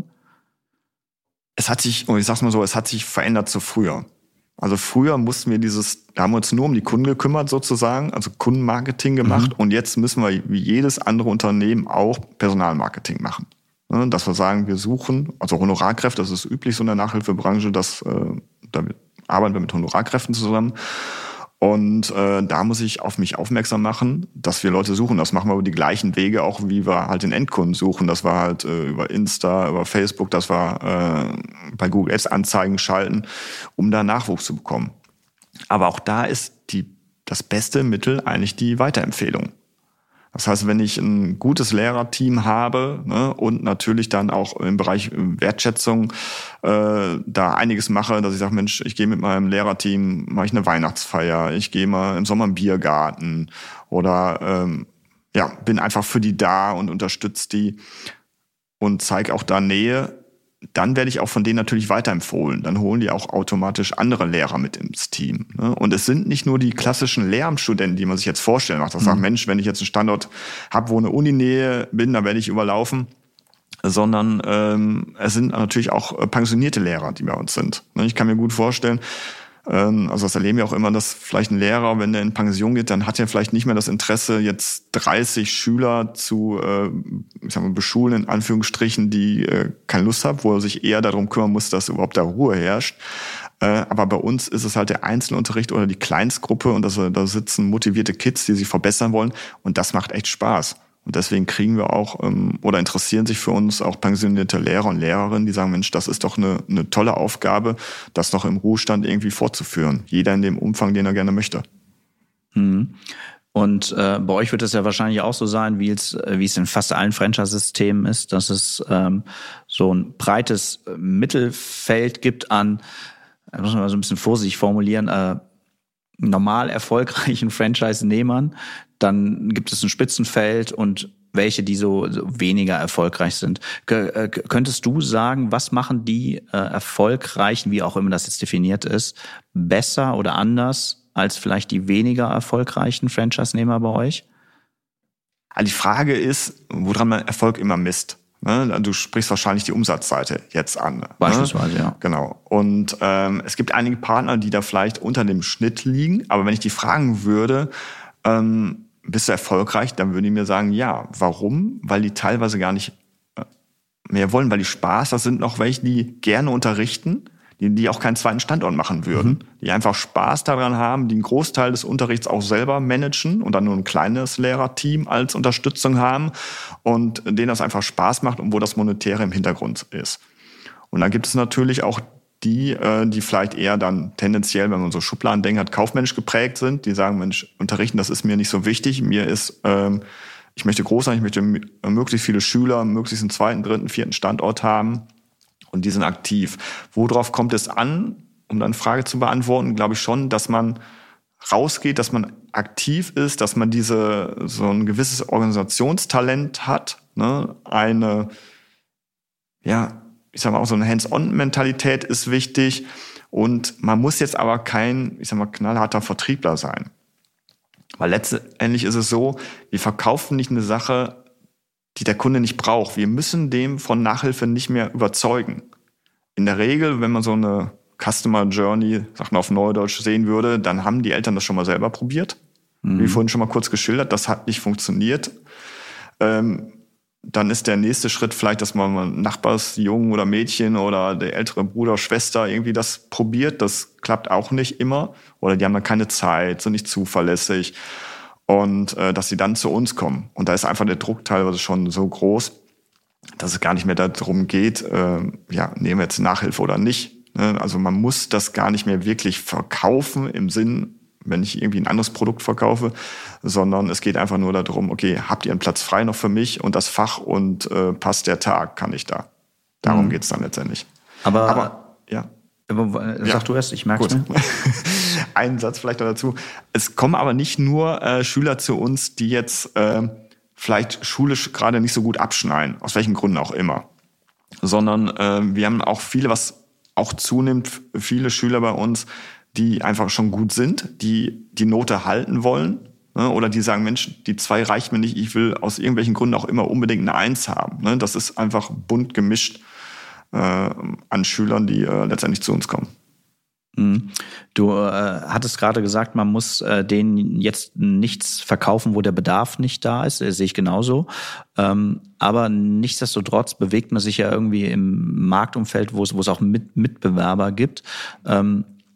Es hat sich, und ich sag's mal so, es hat sich verändert zu früher. Also früher mussten wir da haben wir uns nur um die Kunden gekümmert sozusagen, also Kundenmarketing gemacht und jetzt müssen wir wie jedes andere Unternehmen auch Personalmarketing machen. Dass wir sagen, wir suchen, also Honorarkräfte, das ist üblich so in der Nachhilfebranche, da arbeiten wir mit Honorarkräften zusammen. Und da muss ich auf mich aufmerksam machen, dass wir Leute suchen. Das machen wir über die gleichen Wege, auch wie wir halt den Endkunden suchen. Das war halt über Insta, über Facebook, das war bei Google Ads Anzeigen schalten, um da Nachwuchs zu bekommen. Aber auch da ist das beste Mittel eigentlich die Weiterempfehlung. Das heißt, wenn ich ein gutes Lehrerteam habe, ne, und natürlich dann auch im Bereich Wertschätzung da einiges mache, dass ich sage, Mensch, ich gehe mit meinem Lehrerteam, mache ich eine Weihnachtsfeier, ich gehe mal im Sommer im Biergarten oder bin einfach für die da und unterstütze die und zeige auch da Nähe, dann werde ich auch von denen natürlich weiterempfohlen. Dann holen die auch automatisch andere Lehrer mit ins Team. Und es sind nicht nur die klassischen Lehramtsstudenten, die man sich jetzt vorstellen macht. Das sagt, Mensch, wenn ich jetzt einen Standort habe, wo eine Uninähe bin, dann werde ich überlaufen. Sondern es sind natürlich auch pensionierte Lehrer, die bei uns sind. Ich kann mir gut vorstellen, also das erleben wir auch immer, dass vielleicht ein Lehrer, wenn der in Pension geht, dann hat er vielleicht nicht mehr das Interesse, jetzt 30 Schüler zu beschulen, in Anführungsstrichen, die keine Lust haben, wo er sich eher darum kümmern muss, dass überhaupt da Ruhe herrscht. Aber bei uns ist es halt der Einzelunterricht oder die Kleinstgruppe und da sitzen motivierte Kids, die sich verbessern wollen und das macht echt Spaß. Und deswegen kriegen wir auch oder interessieren sich für uns auch pensionierte Lehrer und Lehrerinnen, die sagen, Mensch, das ist doch eine tolle Aufgabe, das noch im Ruhestand irgendwie fortzuführen. Jeder in dem Umfang, den er gerne möchte. Und bei euch wird es ja wahrscheinlich auch so sein, wie es in fast allen Franchise-Systemen ist, dass es so ein breites Mittelfeld gibt an, das muss man mal so ein bisschen vorsichtig formulieren, normal erfolgreichen Franchise-Nehmern. Dann gibt es ein Spitzenfeld und welche, die so weniger erfolgreich sind. Könntest du sagen, was machen die erfolgreichen, wie auch immer das jetzt definiert ist, besser oder anders als vielleicht die weniger erfolgreichen Franchise-Nehmer bei euch? Also die Frage ist, woran man Erfolg immer misst. Du sprichst wahrscheinlich die Umsatzseite jetzt an. Beispielsweise, ja. Genau. Und es gibt einige Partner, die da vielleicht unter dem Schnitt liegen. Aber wenn ich die fragen würde, bist du erfolgreich, dann würden die mir sagen, ja. Warum? Weil die teilweise gar nicht mehr wollen, weil die Spaß, das sind noch welche, die gerne unterrichten, die auch keinen zweiten Standort machen würden, die einfach Spaß daran haben, die einen Großteil des Unterrichts auch selber managen und dann nur ein kleines Lehrerteam als Unterstützung haben und denen das einfach Spaß macht und wo das Monetäre im Hintergrund ist. Und dann gibt es natürlich auch die vielleicht eher dann tendenziell, wenn man so Schubladen denkt, hat kaufmännisch geprägt sind, die sagen, Mensch, unterrichten, das ist mir nicht so wichtig, ich möchte groß sein, ich möchte möglichst viele Schüler, möglichst einen zweiten, dritten, vierten Standort haben. Und die sind aktiv. Worauf kommt es an, um dann Frage zu beantworten? Glaube ich schon, dass man rausgeht, dass man aktiv ist, dass man so ein gewisses Organisationstalent hat, ne? Ich sag mal auch so eine Hands-on-Mentalität ist wichtig. Und man muss jetzt aber kein, knallharter Vertriebler sein. Weil letztendlich ist es so, wir verkaufen nicht eine Sache, die der Kunde nicht braucht. Wir müssen dem von Nachhilfe nicht mehr überzeugen. In der Regel, wenn man so eine Customer Journey, sagt man auf Neudeutsch, sehen würde, dann haben die Eltern das schon mal selber probiert. Wie vorhin schon mal kurz geschildert, das hat nicht funktioniert. Dann ist der nächste Schritt vielleicht, dass man mal Nachbarsjungen oder Mädchen oder der ältere Bruder, Schwester irgendwie das probiert. Das klappt auch nicht immer. Oder die haben dann keine Zeit, sind nicht zuverlässig. Und dass sie dann zu uns kommen. Und da ist einfach der Druck teilweise schon so groß, dass es gar nicht mehr darum geht, nehmen wir jetzt Nachhilfe oder nicht. Also man muss das gar nicht mehr wirklich verkaufen im Sinn, wenn ich irgendwie ein anderes Produkt verkaufe, sondern es geht einfach nur darum, okay, habt ihr einen Platz frei noch für mich und das Fach und passt der Tag, kann ich da. Darum geht's dann letztendlich. Aber ja. Sag du erst, ich merke es mir. Einen Satz vielleicht noch dazu. Es kommen aber nicht nur Schüler zu uns, die jetzt vielleicht schulisch gerade nicht so gut abschneiden, aus welchen Gründen auch immer. Sondern wir haben auch zunehmend viele Schüler bei uns, die einfach schon gut sind, die Note halten wollen. Ne? Oder die sagen, Mensch, die 2 reicht mir nicht, ich will aus irgendwelchen Gründen auch immer unbedingt eine 1 haben. Ne? Das ist einfach bunt gemischt an Schülern, die letztendlich zu uns kommen. Du hattest gerade gesagt, man muss denen jetzt nichts verkaufen, wo der Bedarf nicht da ist. Das sehe ich genauso. Aber nichtsdestotrotz bewegt man sich ja irgendwie im Marktumfeld, wo es auch Mitbewerber gibt.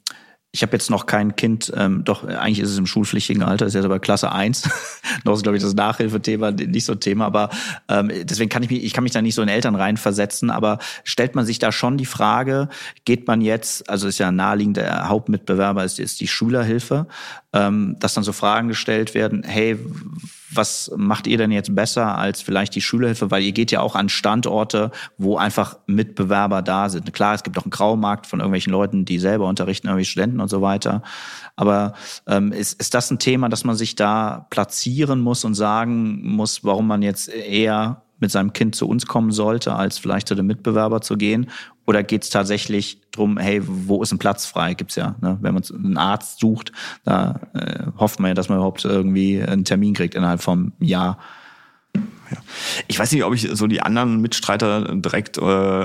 Ich habe jetzt noch kein Kind, doch eigentlich ist es im schulpflichtigen Alter, ist jetzt aber Klasse 1. Noch ist, glaube ich, das Nachhilfethema nicht so ein Thema, aber deswegen kann ich mich da nicht so in Eltern reinversetzen, aber stellt man sich da schon die Frage, geht man jetzt, also ist ja naheliegend, der Hauptmitbewerber ist die Schülerhilfe, dass dann so Fragen gestellt werden, hey, was macht ihr denn jetzt besser als vielleicht die Schülerhilfe? Weil ihr geht ja auch an Standorte, wo einfach Mitbewerber da sind. Klar, es gibt auch einen Graumarkt von irgendwelchen Leuten, die selber unterrichten, irgendwelche Studenten und so weiter. Aber ist das ein Thema, dass man sich da platzieren muss und sagen muss, warum man jetzt eher mit seinem Kind zu uns kommen sollte, als vielleicht zu dem Mitbewerber zu gehen? Oder geht es tatsächlich drum, hey, wo ist ein Platz frei? Gibt's ja, ne? Wenn man einen Arzt sucht, da hofft man ja, dass man überhaupt irgendwie einen Termin kriegt innerhalb vom Jahr. Ja. Ich weiß nicht, ob ich so die anderen Mitstreiter direkt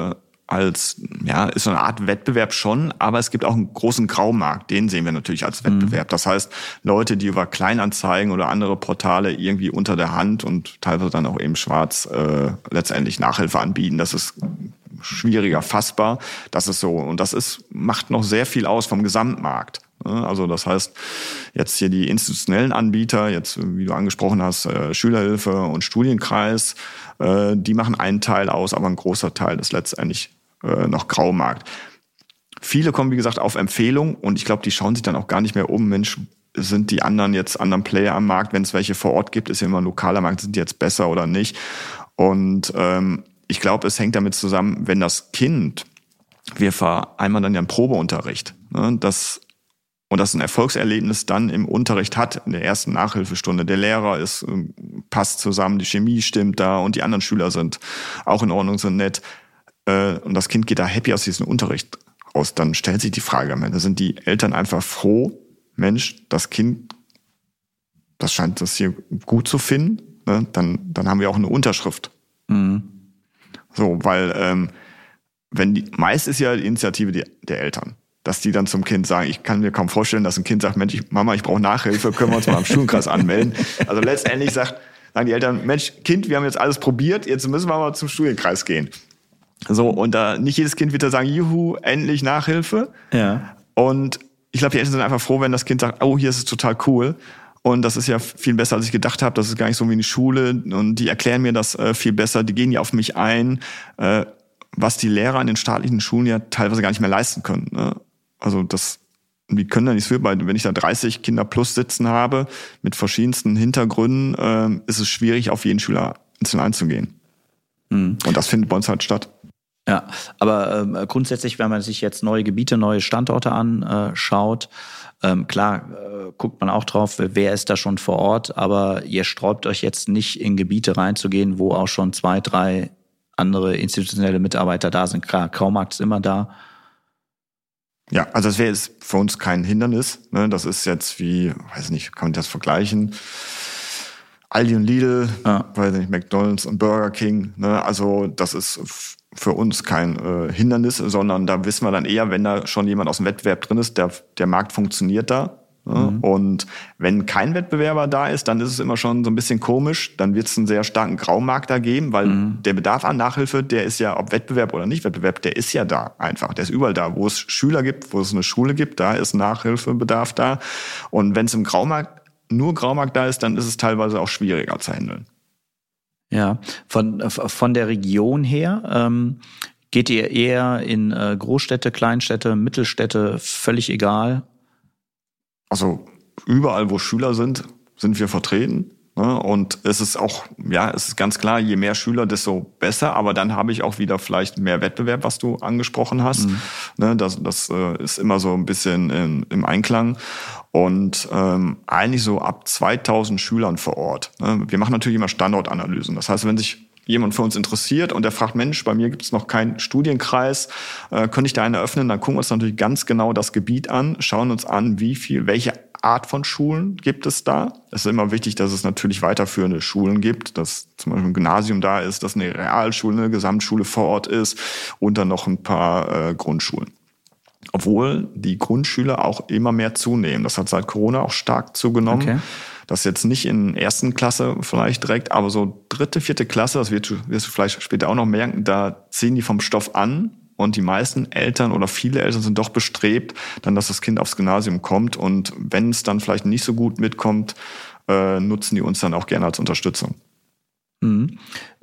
als, ja, ist so eine Art Wettbewerb schon, aber es gibt auch einen großen Graumarkt, den sehen wir natürlich als Wettbewerb. Das heißt, Leute, die über Kleinanzeigen oder andere Portale irgendwie unter der Hand und teilweise dann auch eben schwarz letztendlich Nachhilfe anbieten, das ist schwieriger fassbar. Das ist so. Und das macht noch sehr viel aus vom Gesamtmarkt. Also das heißt, jetzt hier die institutionellen Anbieter, jetzt wie du angesprochen hast, Schülerhilfe und Studienkreis, die machen einen Teil aus, aber ein großer Teil ist letztendlich noch Graumarkt. Viele kommen, wie gesagt, auf Empfehlung und ich glaube, die schauen sich dann auch gar nicht mehr um, Mensch, sind die anderen Player am Markt, wenn es welche vor Ort gibt, ist ja immer ein lokaler Markt, sind die jetzt besser oder nicht? Und ich glaube, es hängt damit zusammen, wenn das Kind, wir vereinbaren dann ja einen Probeunterricht, ne, das ein Erfolgserlebnis dann im Unterricht hat, in der ersten Nachhilfestunde. Der Lehrer passt zusammen, die Chemie stimmt da und die anderen Schüler sind auch in Ordnung, sind nett. Und das Kind geht da happy aus diesem Unterricht raus. Dann stellt sich die Frage am Ende, sind die Eltern einfach froh, Mensch, das Kind, das scheint das hier gut zu finden, ne? Dann haben wir auch eine Unterschrift. Mhm. So, weil meist ist ja die Initiative der Eltern, dass die dann zum Kind sagen, ich kann mir kaum vorstellen, dass ein Kind sagt, Mensch, Mama, ich brauche Nachhilfe, können wir uns mal am Studienkreis anmelden. Also letztendlich sagen die Eltern, Mensch, Kind, wir haben jetzt alles probiert, jetzt müssen wir mal zum Studienkreis gehen. So, und nicht jedes Kind wird da sagen, juhu, endlich Nachhilfe. Ja. Und ich glaube, die Eltern sind einfach froh, wenn das Kind sagt, oh, hier ist es total cool. Und das ist ja viel besser, als ich gedacht habe. Das ist gar nicht so wie eine Schule. Und die erklären mir das viel besser. Die gehen ja auf mich ein, was die Lehrer an den staatlichen Schulen ja teilweise gar nicht mehr leisten können. Ne? Also die können da nichts für. Wenn ich da 30 Kinder plus sitzen habe, mit verschiedensten Hintergründen, ist es schwierig, auf jeden Schüler einzeln einzugehen. Mhm. Und das findet bei uns halt statt. Ja, aber grundsätzlich, wenn man sich jetzt neue Gebiete, neue Standorte anschaut, klar, guckt man auch drauf, wer ist da schon vor Ort, aber ihr sträubt euch jetzt nicht in Gebiete reinzugehen, wo auch schon 2, 3 andere institutionelle Mitarbeiter da sind. Klar, Graumarkt ist immer da. Ja, also das wäre jetzt für uns kein Hindernis. Ne? Das ist jetzt wie, weiß nicht, kann man das vergleichen? Aldi und Lidl, weiß nicht, McDonald's und Burger King. Ne? Also das ist für uns kein Hindernis, sondern da wissen wir dann eher, wenn da schon jemand aus dem Wettbewerb drin ist, der Markt funktioniert da. Mhm. Und wenn kein Wettbewerber da ist, dann ist es immer schon so ein bisschen komisch. Dann wird es einen sehr starken Graumarkt da geben, weil der Bedarf an Nachhilfe, der ist ja, ob Wettbewerb oder nicht Wettbewerb, der ist ja da einfach. Der ist überall da. Wo es Schüler gibt, wo es eine Schule gibt, da ist Nachhilfebedarf da. Und wenn es im Graumarkt nur Graumarkt da ist, dann ist es teilweise auch schwieriger zu handeln. Ja, von der Region her, geht ihr eher in Großstädte, Kleinstädte, Mittelstädte, völlig egal? Also überall, wo Schüler sind wir vertreten. Ne? Und es ist auch, ja, es ist ganz klar, je mehr Schüler, desto besser. Aber dann habe ich auch wieder vielleicht mehr Wettbewerb, was du angesprochen hast. Mhm. Ne? Das ist immer so ein bisschen im Einklang. Und eigentlich so ab 2000 Schülern vor Ort. Ne? Wir machen natürlich immer Standortanalysen. Das heißt, wenn sich jemand für uns interessiert und der fragt, Mensch, bei mir gibt es noch keinen Studienkreis, könnte ich da einen eröffnen? Dann gucken wir uns natürlich ganz genau das Gebiet an, schauen uns an, welche Art von Schulen gibt es da. Es ist immer wichtig, dass es natürlich weiterführende Schulen gibt, dass zum Beispiel ein Gymnasium da ist, dass eine Realschule, eine Gesamtschule vor Ort ist und dann noch ein paar Grundschulen. Obwohl die Grundschüler auch immer mehr zunehmen. Das hat seit Corona auch stark zugenommen. Okay. Das jetzt nicht in ersten Klasse vielleicht direkt, aber so 3., 4. Klasse, das wirst du vielleicht später auch noch merken, da ziehen die vom Stoff an, Und die meisten Eltern oder viele Eltern sind doch bestrebt, dann, dass das Kind aufs Gymnasium kommt. Und wenn es dann vielleicht nicht so gut mitkommt, nutzen die uns dann auch gerne als Unterstützung. Mhm.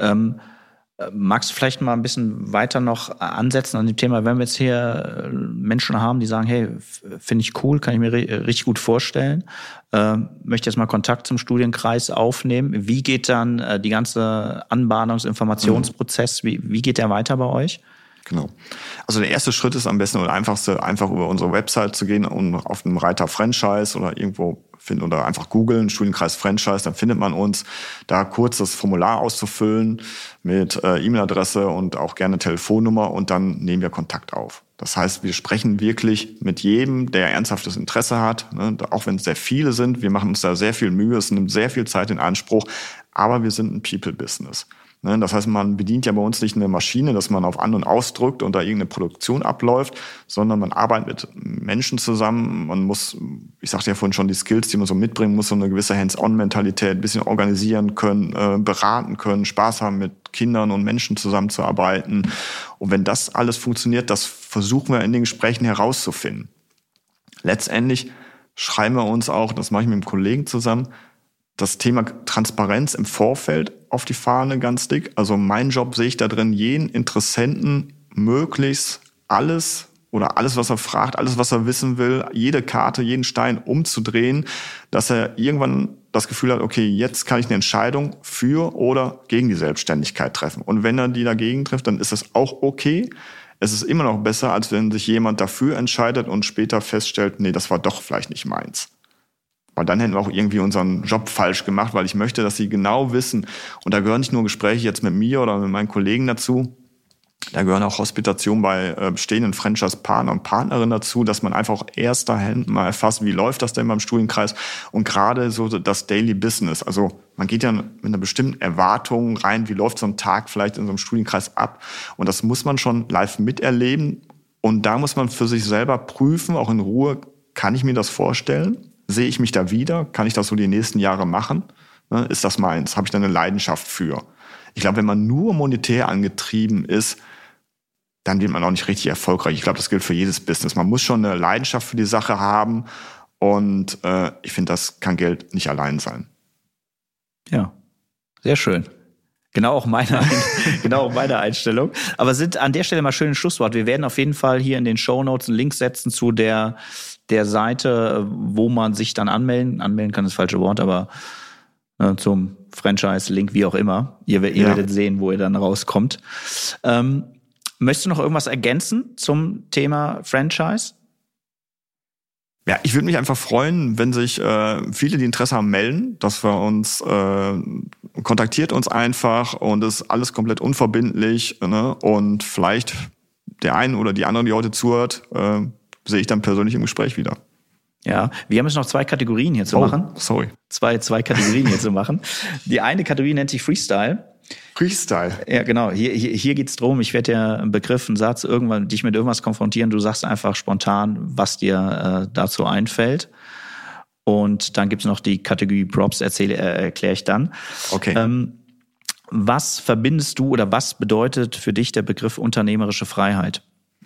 Magst du vielleicht mal ein bisschen weiter noch ansetzen an dem Thema, wenn wir jetzt hier Menschen haben, die sagen, hey, finde ich cool, kann ich mir richtig gut vorstellen, möchte jetzt mal Kontakt zum Studienkreis aufnehmen. Wie geht dann die ganze Anbahnungs-Informationsprozess, wie geht der weiter bei euch? Genau. Also der erste Schritt ist am besten oder einfachste, einfach über unsere Website zu gehen und auf dem Reiter Franchise oder irgendwo finden oder einfach googeln, Studienkreis Franchise, dann findet man uns. Da kurz das Formular auszufüllen mit E-Mail-Adresse und auch gerne Telefonnummer und dann nehmen wir Kontakt auf. Das heißt, wir sprechen wirklich mit jedem, der ernsthaftes Interesse hat, ne, auch wenn es sehr viele sind. Wir machen uns da sehr viel Mühe, es nimmt sehr viel Zeit in Anspruch, aber wir sind ein People-Business. Das heißt, man bedient ja bei uns nicht eine Maschine, dass man auf An- und Ausdrückt und da irgendeine Produktion abläuft, sondern man arbeitet mit Menschen zusammen. Man muss, ich sagte ja vorhin schon, die Skills, die man so mitbringen muss, so eine gewisse Hands-on-Mentalität, ein bisschen organisieren können, beraten können, Spaß haben, mit Kindern und Menschen zusammenzuarbeiten. Und wenn das alles funktioniert, das versuchen wir in den Gesprächen herauszufinden. Letztendlich schreiben wir uns auch, das mache ich mit einem Kollegen zusammen, das Thema Transparenz im Vorfeld auf die Fahne ganz dick. Also mein Job sehe ich da drin, jeden Interessenten möglichst alles, was er fragt, alles, was er wissen will, jede Karte, jeden Stein umzudrehen, dass er irgendwann das Gefühl hat, okay, jetzt kann ich eine Entscheidung für oder gegen die Selbstständigkeit treffen. Und wenn er die dagegen trifft, dann ist es auch okay. Es ist immer noch besser, als wenn sich jemand dafür entscheidet und später feststellt, nee, das war doch vielleicht nicht meins. Weil dann hätten wir auch irgendwie unseren Job falsch gemacht, weil ich möchte, dass sie genau wissen. Und da gehören nicht nur Gespräche jetzt mit mir oder mit meinen Kollegen dazu, da gehören auch Hospitationen bei bestehenden Franchise-Partnern und Partnerinnen dazu, dass man einfach auch erster Hand mal erfasst, wie läuft das denn beim Studienkreis und gerade so das Daily Business. Also man geht ja mit einer bestimmten Erwartung rein, wie läuft so ein Tag vielleicht in so einem Studienkreis ab. Und das muss man schon live miterleben. Und da muss man für sich selber prüfen, auch in Ruhe, kann ich mir das vorstellen? Sehe ich mich da wieder? Kann ich das so die nächsten Jahre machen? Ist das meins? Habe ich da eine Leidenschaft für? Ich glaube, wenn man nur monetär angetrieben ist, dann wird man auch nicht richtig erfolgreich. Ich glaube, das gilt für jedes Business. Man muss schon eine Leidenschaft für die Sache haben und ich finde, das kann Geld nicht allein sein. Ja, sehr schön. Genau auch meine Einstellung. Aber sind an der Stelle mal schönes Schlusswort. Wir werden auf jeden Fall hier in den Shownotes einen Link setzen zu der Seite, wo man sich dann anmelden kann, das falsche Wort, aber zum Franchise-Link, wie auch immer. Ihr werdet sehen, wo ihr dann rauskommt. Möchtest du noch irgendwas ergänzen zum Thema Franchise? Ja, ich würde mich einfach freuen, wenn sich viele, die Interesse haben, melden, dass wir uns kontaktiert uns einfach und es ist alles komplett unverbindlich, ne? Und vielleicht der eine oder die andere, die heute zuhört, sehe ich dann persönlich im Gespräch wieder. Ja, wir haben jetzt noch 2 Kategorien hier zu machen. Sorry. Zwei Kategorien hier zu machen. Die eine Kategorie nennt sich Freestyle. Freestyle? Ja, genau. Hier geht's drum, ich werde dir einen Begriff, einen Satz, dich mit irgendwas konfrontieren. Du sagst einfach spontan, was dir dazu einfällt. Und dann gibt's noch die Kategorie Props, erkläre ich dann. Okay. Was verbindest du oder was bedeutet für dich der Begriff unternehmerische Freiheit?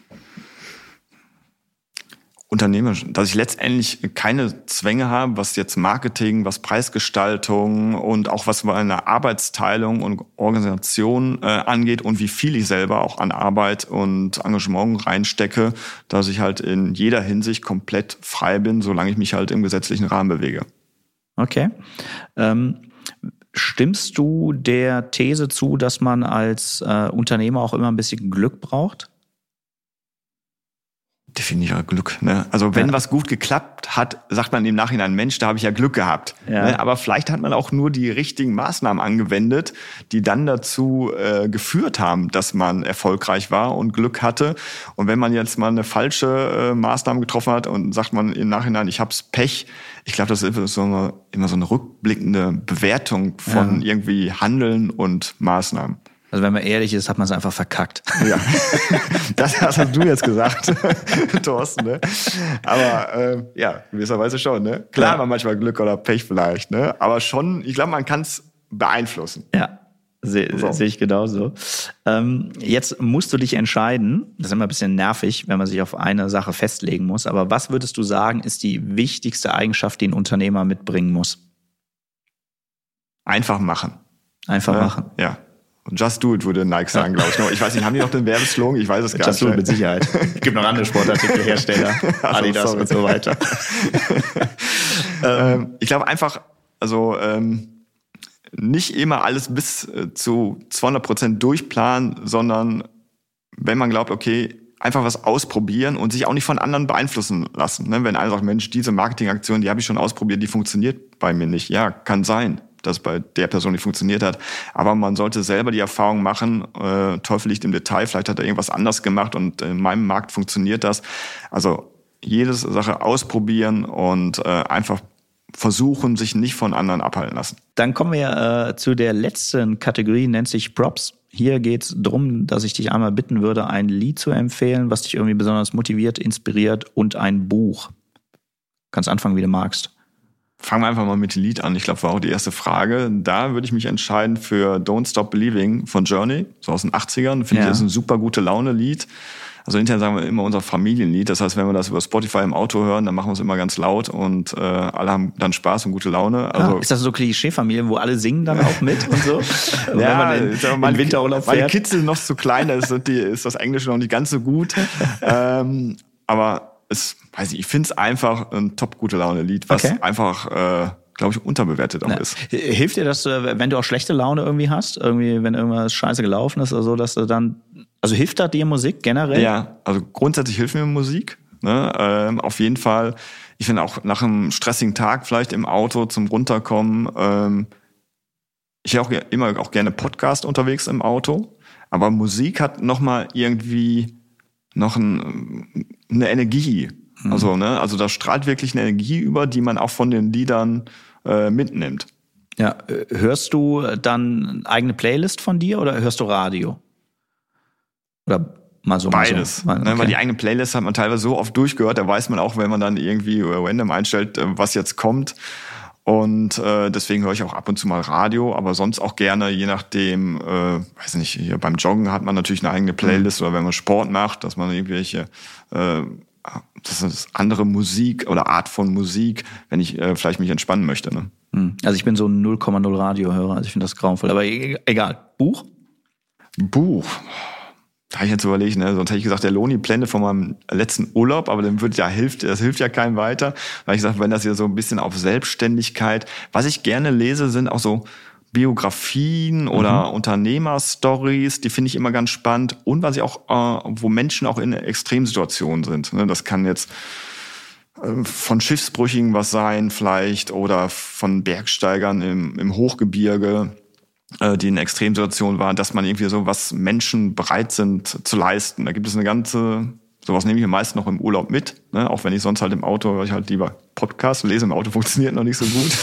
Unternehmerisch, dass ich letztendlich keine Zwänge habe, was jetzt Marketing, was Preisgestaltung und auch was meine Arbeitsteilung und Organisation angeht und wie viel ich selber auch an Arbeit und Engagement reinstecke, dass ich halt in jeder Hinsicht komplett frei bin, solange ich mich halt im gesetzlichen Rahmen bewege. Okay. Stimmst du der These zu, dass man als Unternehmer auch immer ein bisschen Glück braucht? Definiere Glück. Ne? Also wenn was gut geklappt hat, sagt man im Nachhinein, Mensch, da habe ich ja Glück gehabt. Ja. Ne? Aber vielleicht hat man auch nur die richtigen Maßnahmen angewendet, die dann dazu geführt haben, dass man erfolgreich war und Glück hatte. Und wenn man jetzt mal eine falsche Maßnahme getroffen hat und sagt man im Nachhinein, ich hab's Pech, ich glaube, das ist immer so eine rückblickende Bewertung von irgendwie Handeln und Maßnahmen. Also wenn man ehrlich ist, hat man es einfach verkackt. Ja, das hast du jetzt gesagt, Thorsten. Ne? Aber gewisserweise schon. Ne? Klar, man manchmal Glück oder Pech vielleicht, ne? Aber schon, ich glaube, man kann es beeinflussen. Ja, Sehe ich genauso. Jetzt musst du dich entscheiden, das ist immer ein bisschen nervig, wenn man sich auf eine Sache festlegen muss, aber was würdest du sagen, ist die wichtigste Eigenschaft, die ein Unternehmer mitbringen muss? Einfach machen. Einfach machen. Ja. Just do it, würde Nike sagen, glaube ich. Ich weiß nicht, haben die noch den Werbeslogan? Ich weiß es gar nicht. Just do it mit Sicherheit. Es gibt noch andere Sportartikelhersteller, Adidas und so weiter. Ich glaube einfach, nicht immer alles bis zu 200% durchplanen, sondern wenn man glaubt, okay, einfach was ausprobieren und sich auch nicht von anderen beeinflussen lassen. Wenn einer sagt, Mensch, diese Marketingaktion, die habe ich schon ausprobiert, die funktioniert bei mir nicht. Ja, kann sein, dass bei der Person nicht funktioniert hat. Aber man sollte selber die Erfahrung machen, Teufel liegt im Detail, vielleicht hat er irgendwas anders gemacht und in meinem Markt funktioniert das. Also jede Sache ausprobieren und einfach versuchen, sich nicht von anderen abhalten lassen. Dann kommen wir zu der letzten Kategorie, nennt sich Props. Hier geht es darum, dass ich dich einmal bitten würde, ein Lied zu empfehlen, was dich irgendwie besonders motiviert, inspiriert und ein Buch. Kannst anfangen, wie du magst. Fangen wir einfach mal mit dem Lied an. Ich glaube, war auch die erste Frage. Da würde ich mich entscheiden für Don't Stop Believing von Journey, so aus den 80ern. Finde ich, das ist ein super gute Laune-Lied. Also intern sagen wir immer unser Familienlied. Das heißt, wenn wir das über Spotify im Auto hören, dann machen wir es immer ganz laut und alle haben dann Spaß und gute Laune. Also ist das so Klischee-Familien, wo alle singen dann auch mit und so? Ja, wenn man in Winterurlaub fährt. Meine Kids sind noch zu klein, da ist das Englische noch nicht ganz so gut. Aber ich finde es einfach ein top gute Laune-Lied, was einfach, glaube ich, unterbewertet auch ist. Hilft dir das, wenn du auch schlechte Laune irgendwie hast? Irgendwie, wenn irgendwas scheiße gelaufen ist oder so, dass du dann... Also hilft da dir Musik generell? Ja, also grundsätzlich hilft mir Musik. Ne? Auf jeden Fall. Ich finde auch nach einem stressigen Tag vielleicht im Auto zum Runterkommen. Ich höre auch immer auch gerne Podcast unterwegs im Auto. Aber Musik hat nochmal irgendwie noch eine Energie. Also da strahlt wirklich eine Energie über, die man auch von den Liedern mitnimmt. Ja, hörst du dann eine eigene Playlist von dir oder hörst du Radio? Oder mal so? Beides. Mal so. Okay. Weil die eigene Playlist hat man teilweise so oft durchgehört, da weiß man auch, wenn man dann irgendwie random einstellt, was jetzt kommt. Und deswegen höre ich auch ab und zu mal Radio, aber sonst auch gerne, je nachdem, weiß nicht, hier beim Joggen hat man natürlich eine eigene Playlist oder wenn man Sport macht, dass man irgendwelche das ist andere Musik oder Art von Musik, wenn ich vielleicht mich entspannen möchte. Ne? Also ich bin so ein 0,0 Radiohörer, also ich finde das grauenvoll. Aber egal. Buch? Da habe ich jetzt überlegt, ne? Sonst hätte ich gesagt, der Loni-Pläne von meinem letzten Urlaub, aber dann das hilft ja keinem weiter. Da habe ich gesagt, wenn das hier so ein bisschen auf Selbstständigkeit, was ich gerne lese, sind auch so Biografien oder Unternehmerstories, die finde ich immer ganz spannend. Und was ich auch, wo Menschen auch in Extremsituationen sind. Ne? Das kann jetzt von Schiffsbrüchigen was sein vielleicht oder von Bergsteigern im Hochgebirge, die in Extremsituationen waren, dass man irgendwie so was Menschen bereit sind zu leisten. Da gibt es eine ganze, sowas nehme ich mir meist noch im Urlaub mit, ne? Auch wenn ich sonst halt im Auto höre ich halt lieber Podcast, lese im Auto funktioniert noch nicht so gut.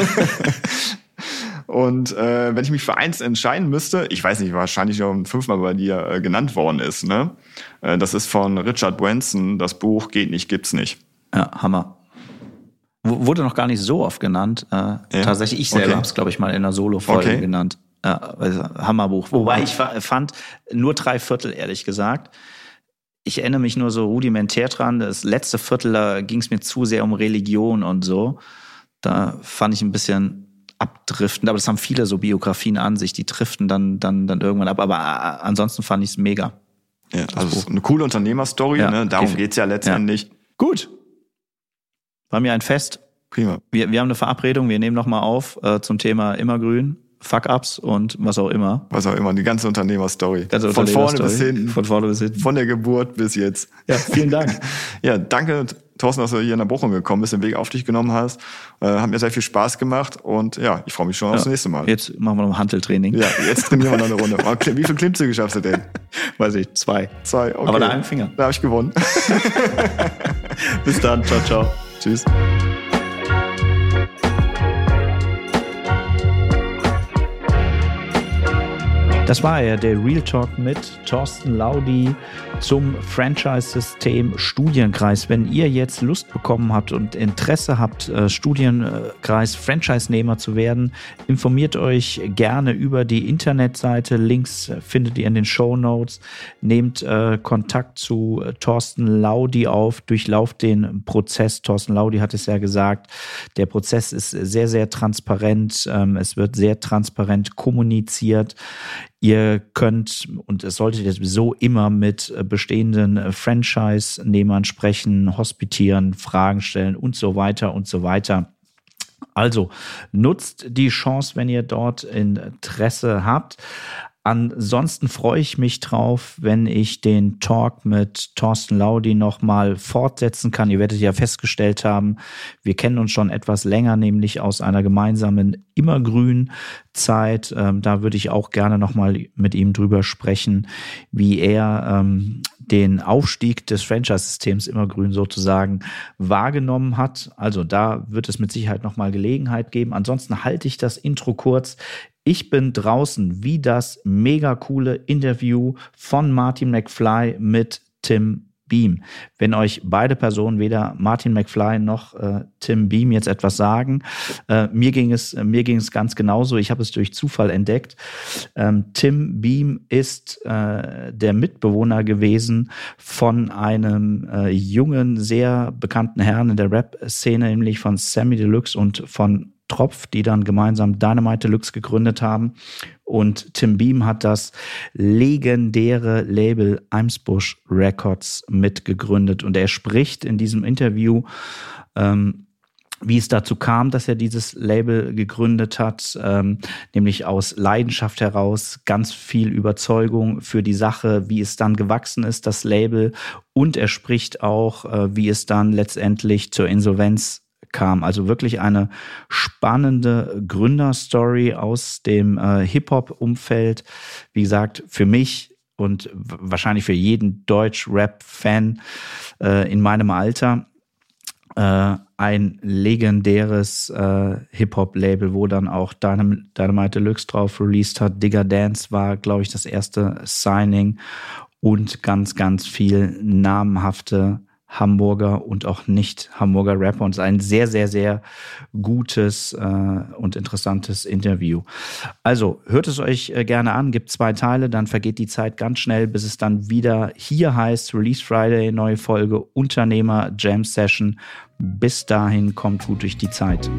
Und wenn ich mich für eins entscheiden müsste, ich weiß nicht, wahrscheinlich schon 5-mal bei dir genannt worden ist, ne? Das ist von Richard Branson, das Buch Geht nicht, gibt's nicht. Ja, Hammer. Wurde noch gar nicht so oft genannt. Tatsächlich, ich selber habe es, glaube ich, mal in einer Solo-Folge genannt. Hammerbuch. Wobei ich fand, nur 3/4, ehrlich gesagt. Ich erinnere mich nur so rudimentär dran. Das letzte Viertel, da ging es mir zu sehr um Religion und so. Da fand ich ein bisschen abdriftend. Aber das haben viele so Biografien an sich. Die driften dann irgendwann ab. Aber ansonsten fand ich es mega. Ja, also eine coole Unternehmerstory. Ja, ne? Darum geht's ja letztendlich. Ja. Gut. War mir ein Fest. Prima. Wir haben eine Verabredung, wir nehmen nochmal auf zum Thema Immergrün, Fuck-Ups und was auch immer. Was auch immer, die ganze Unternehmerstory. Von vorne bis hinten. Von vorne bis hinten. Von der Geburt bis jetzt. Ja, vielen Dank. Ja, danke, Thorsten, dass du hier in der Bochum gekommen bist, den Weg auf dich genommen hast. Hat mir sehr viel Spaß gemacht und ja, ich freue mich schon aufs nächste Mal. Jetzt machen wir noch ein Hanteltraining. Ja, jetzt trainieren wir noch eine Runde. Wie viele Klimmzüge schaffst du denn? Weiß ich, 2. 2, okay. Aber da einen Finger. Da habe ich gewonnen. Bis dann, ciao, ciao. Tschüss. Das war ja der Real Talk mit Thorsten Laudi zum Franchise-System Studienkreis. Wenn ihr jetzt Lust bekommen habt und Interesse habt, Studienkreis-Franchise-Nehmer zu werden, informiert euch gerne über die Internetseite. Links findet ihr in den Shownotes. Nehmt Kontakt zu Thorsten Laudi auf, durchlauft den Prozess. Thorsten Laudi hat es ja gesagt, der Prozess ist sehr, sehr transparent. Es wird sehr transparent kommuniziert. Ihr könnt, und es solltet ihr sowieso immer mit bestehenden Franchise-Nehmern sprechen, hospitieren, Fragen stellen und so weiter und so weiter. Also nutzt die Chance, wenn ihr dort Interesse habt. Ansonsten freue ich mich drauf, wenn ich den Talk mit Thorsten Laudi nochmal fortsetzen kann. Ihr werdet ja festgestellt haben, wir kennen uns schon etwas länger, nämlich aus einer gemeinsamen Immergrün-Zeit. Da würde ich auch gerne nochmal mit ihm drüber sprechen, wie er den Aufstieg des Franchise-Systems Immergrün sozusagen wahrgenommen hat. Also da wird es mit Sicherheit nochmal Gelegenheit geben. Ansonsten halte ich das Intro kurz. Ich bin draußen wie das mega coole Interview von Martin McFly mit Tim Beam. Wenn euch beide Personen, weder Martin McFly noch Tim Beam, jetzt etwas sagen, mir ging es ganz genauso. Ich habe es durch Zufall entdeckt. Tim Beam ist der Mitbewohner gewesen von einem jungen, sehr bekannten Herrn in der Rap-Szene, nämlich von Sammy Deluxe und von Tropf, die dann gemeinsam Dynamite Deluxe gegründet haben. Und Tim Beam hat das legendäre Label Eimsbusch Records mitgegründet. Und er spricht in diesem Interview, wie es dazu kam, dass er dieses Label gegründet hat, nämlich aus Leidenschaft heraus, ganz viel Überzeugung für die Sache, wie es dann gewachsen ist, das Label. Und er spricht auch, wie es dann letztendlich zur Insolvenz kam. Also wirklich eine spannende Gründerstory aus dem Hip-Hop-Umfeld. Wie gesagt, für mich und wahrscheinlich für jeden Deutsch-Rap-Fan in meinem Alter ein legendäres Hip-Hop-Label, wo dann auch Dynamite Deluxe drauf released hat. Digger Dance war, glaube ich, das erste Signing und ganz, ganz viel namhafte Hamburger und auch nicht Hamburger Rapper, und es ist ein sehr, sehr, sehr gutes und interessantes Interview. Also hört es euch gerne an, gibt 2 Teile, dann vergeht die Zeit ganz schnell, bis es dann wieder hier heißt Release Friday, neue Folge Unternehmer Jam Session. Bis dahin, kommt gut durch die Zeit.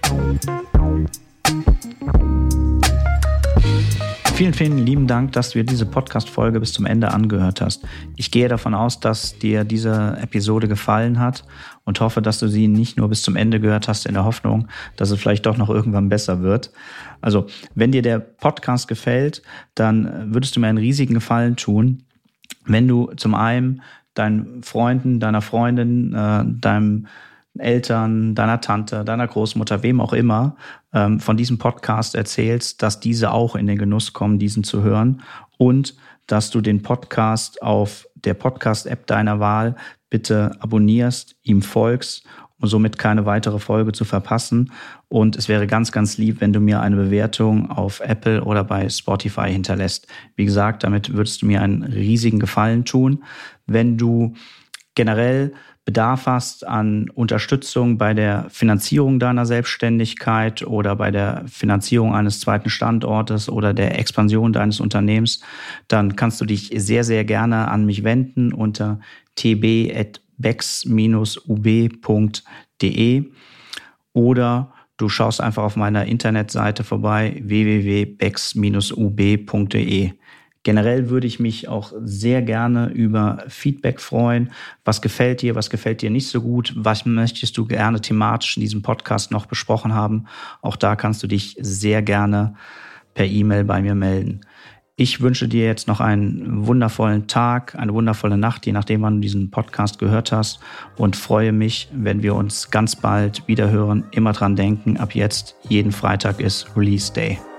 Vielen, vielen lieben Dank, dass du dir diese Podcast-Folge bis zum Ende angehört hast. Ich gehe davon aus, dass dir diese Episode gefallen hat und hoffe, dass du sie nicht nur bis zum Ende gehört hast in der Hoffnung, dass es vielleicht doch noch irgendwann besser wird. Also, wenn dir der Podcast gefällt, dann würdest du mir einen riesigen Gefallen tun, wenn du zum einen deinen Freunden, deiner Freundin, deinem Eltern, deiner Tante, deiner Großmutter, wem auch immer, von diesem Podcast erzählst, dass diese auch in den Genuss kommen, diesen zu hören, und dass du den Podcast auf der Podcast-App deiner Wahl bitte abonnierst, ihm folgst, um somit keine weitere Folge zu verpassen. Und es wäre ganz, ganz lieb, wenn du mir eine Bewertung auf Apple oder bei Spotify hinterlässt. Wie gesagt, damit würdest du mir einen riesigen Gefallen tun. Wenn du generell Bedarf hast an Unterstützung bei der Finanzierung deiner Selbstständigkeit oder bei der Finanzierung eines zweiten Standortes oder der Expansion deines Unternehmens, dann kannst du dich sehr, sehr gerne an mich wenden unter tb@bex-ub.de oder du schaust einfach auf meiner Internetseite vorbei, www.bex-ub.de. Generell würde ich mich auch sehr gerne über Feedback freuen. Was gefällt dir nicht so gut? Was möchtest du gerne thematisch in diesem Podcast noch besprochen haben? Auch da kannst du dich sehr gerne per E-Mail bei mir melden. Ich wünsche dir jetzt noch einen wundervollen Tag, eine wundervolle Nacht, je nachdem, wann du diesen Podcast gehört hast, und freue mich, wenn wir uns ganz bald wieder hören. Immer dran denken, ab jetzt, jeden Freitag ist Release Day.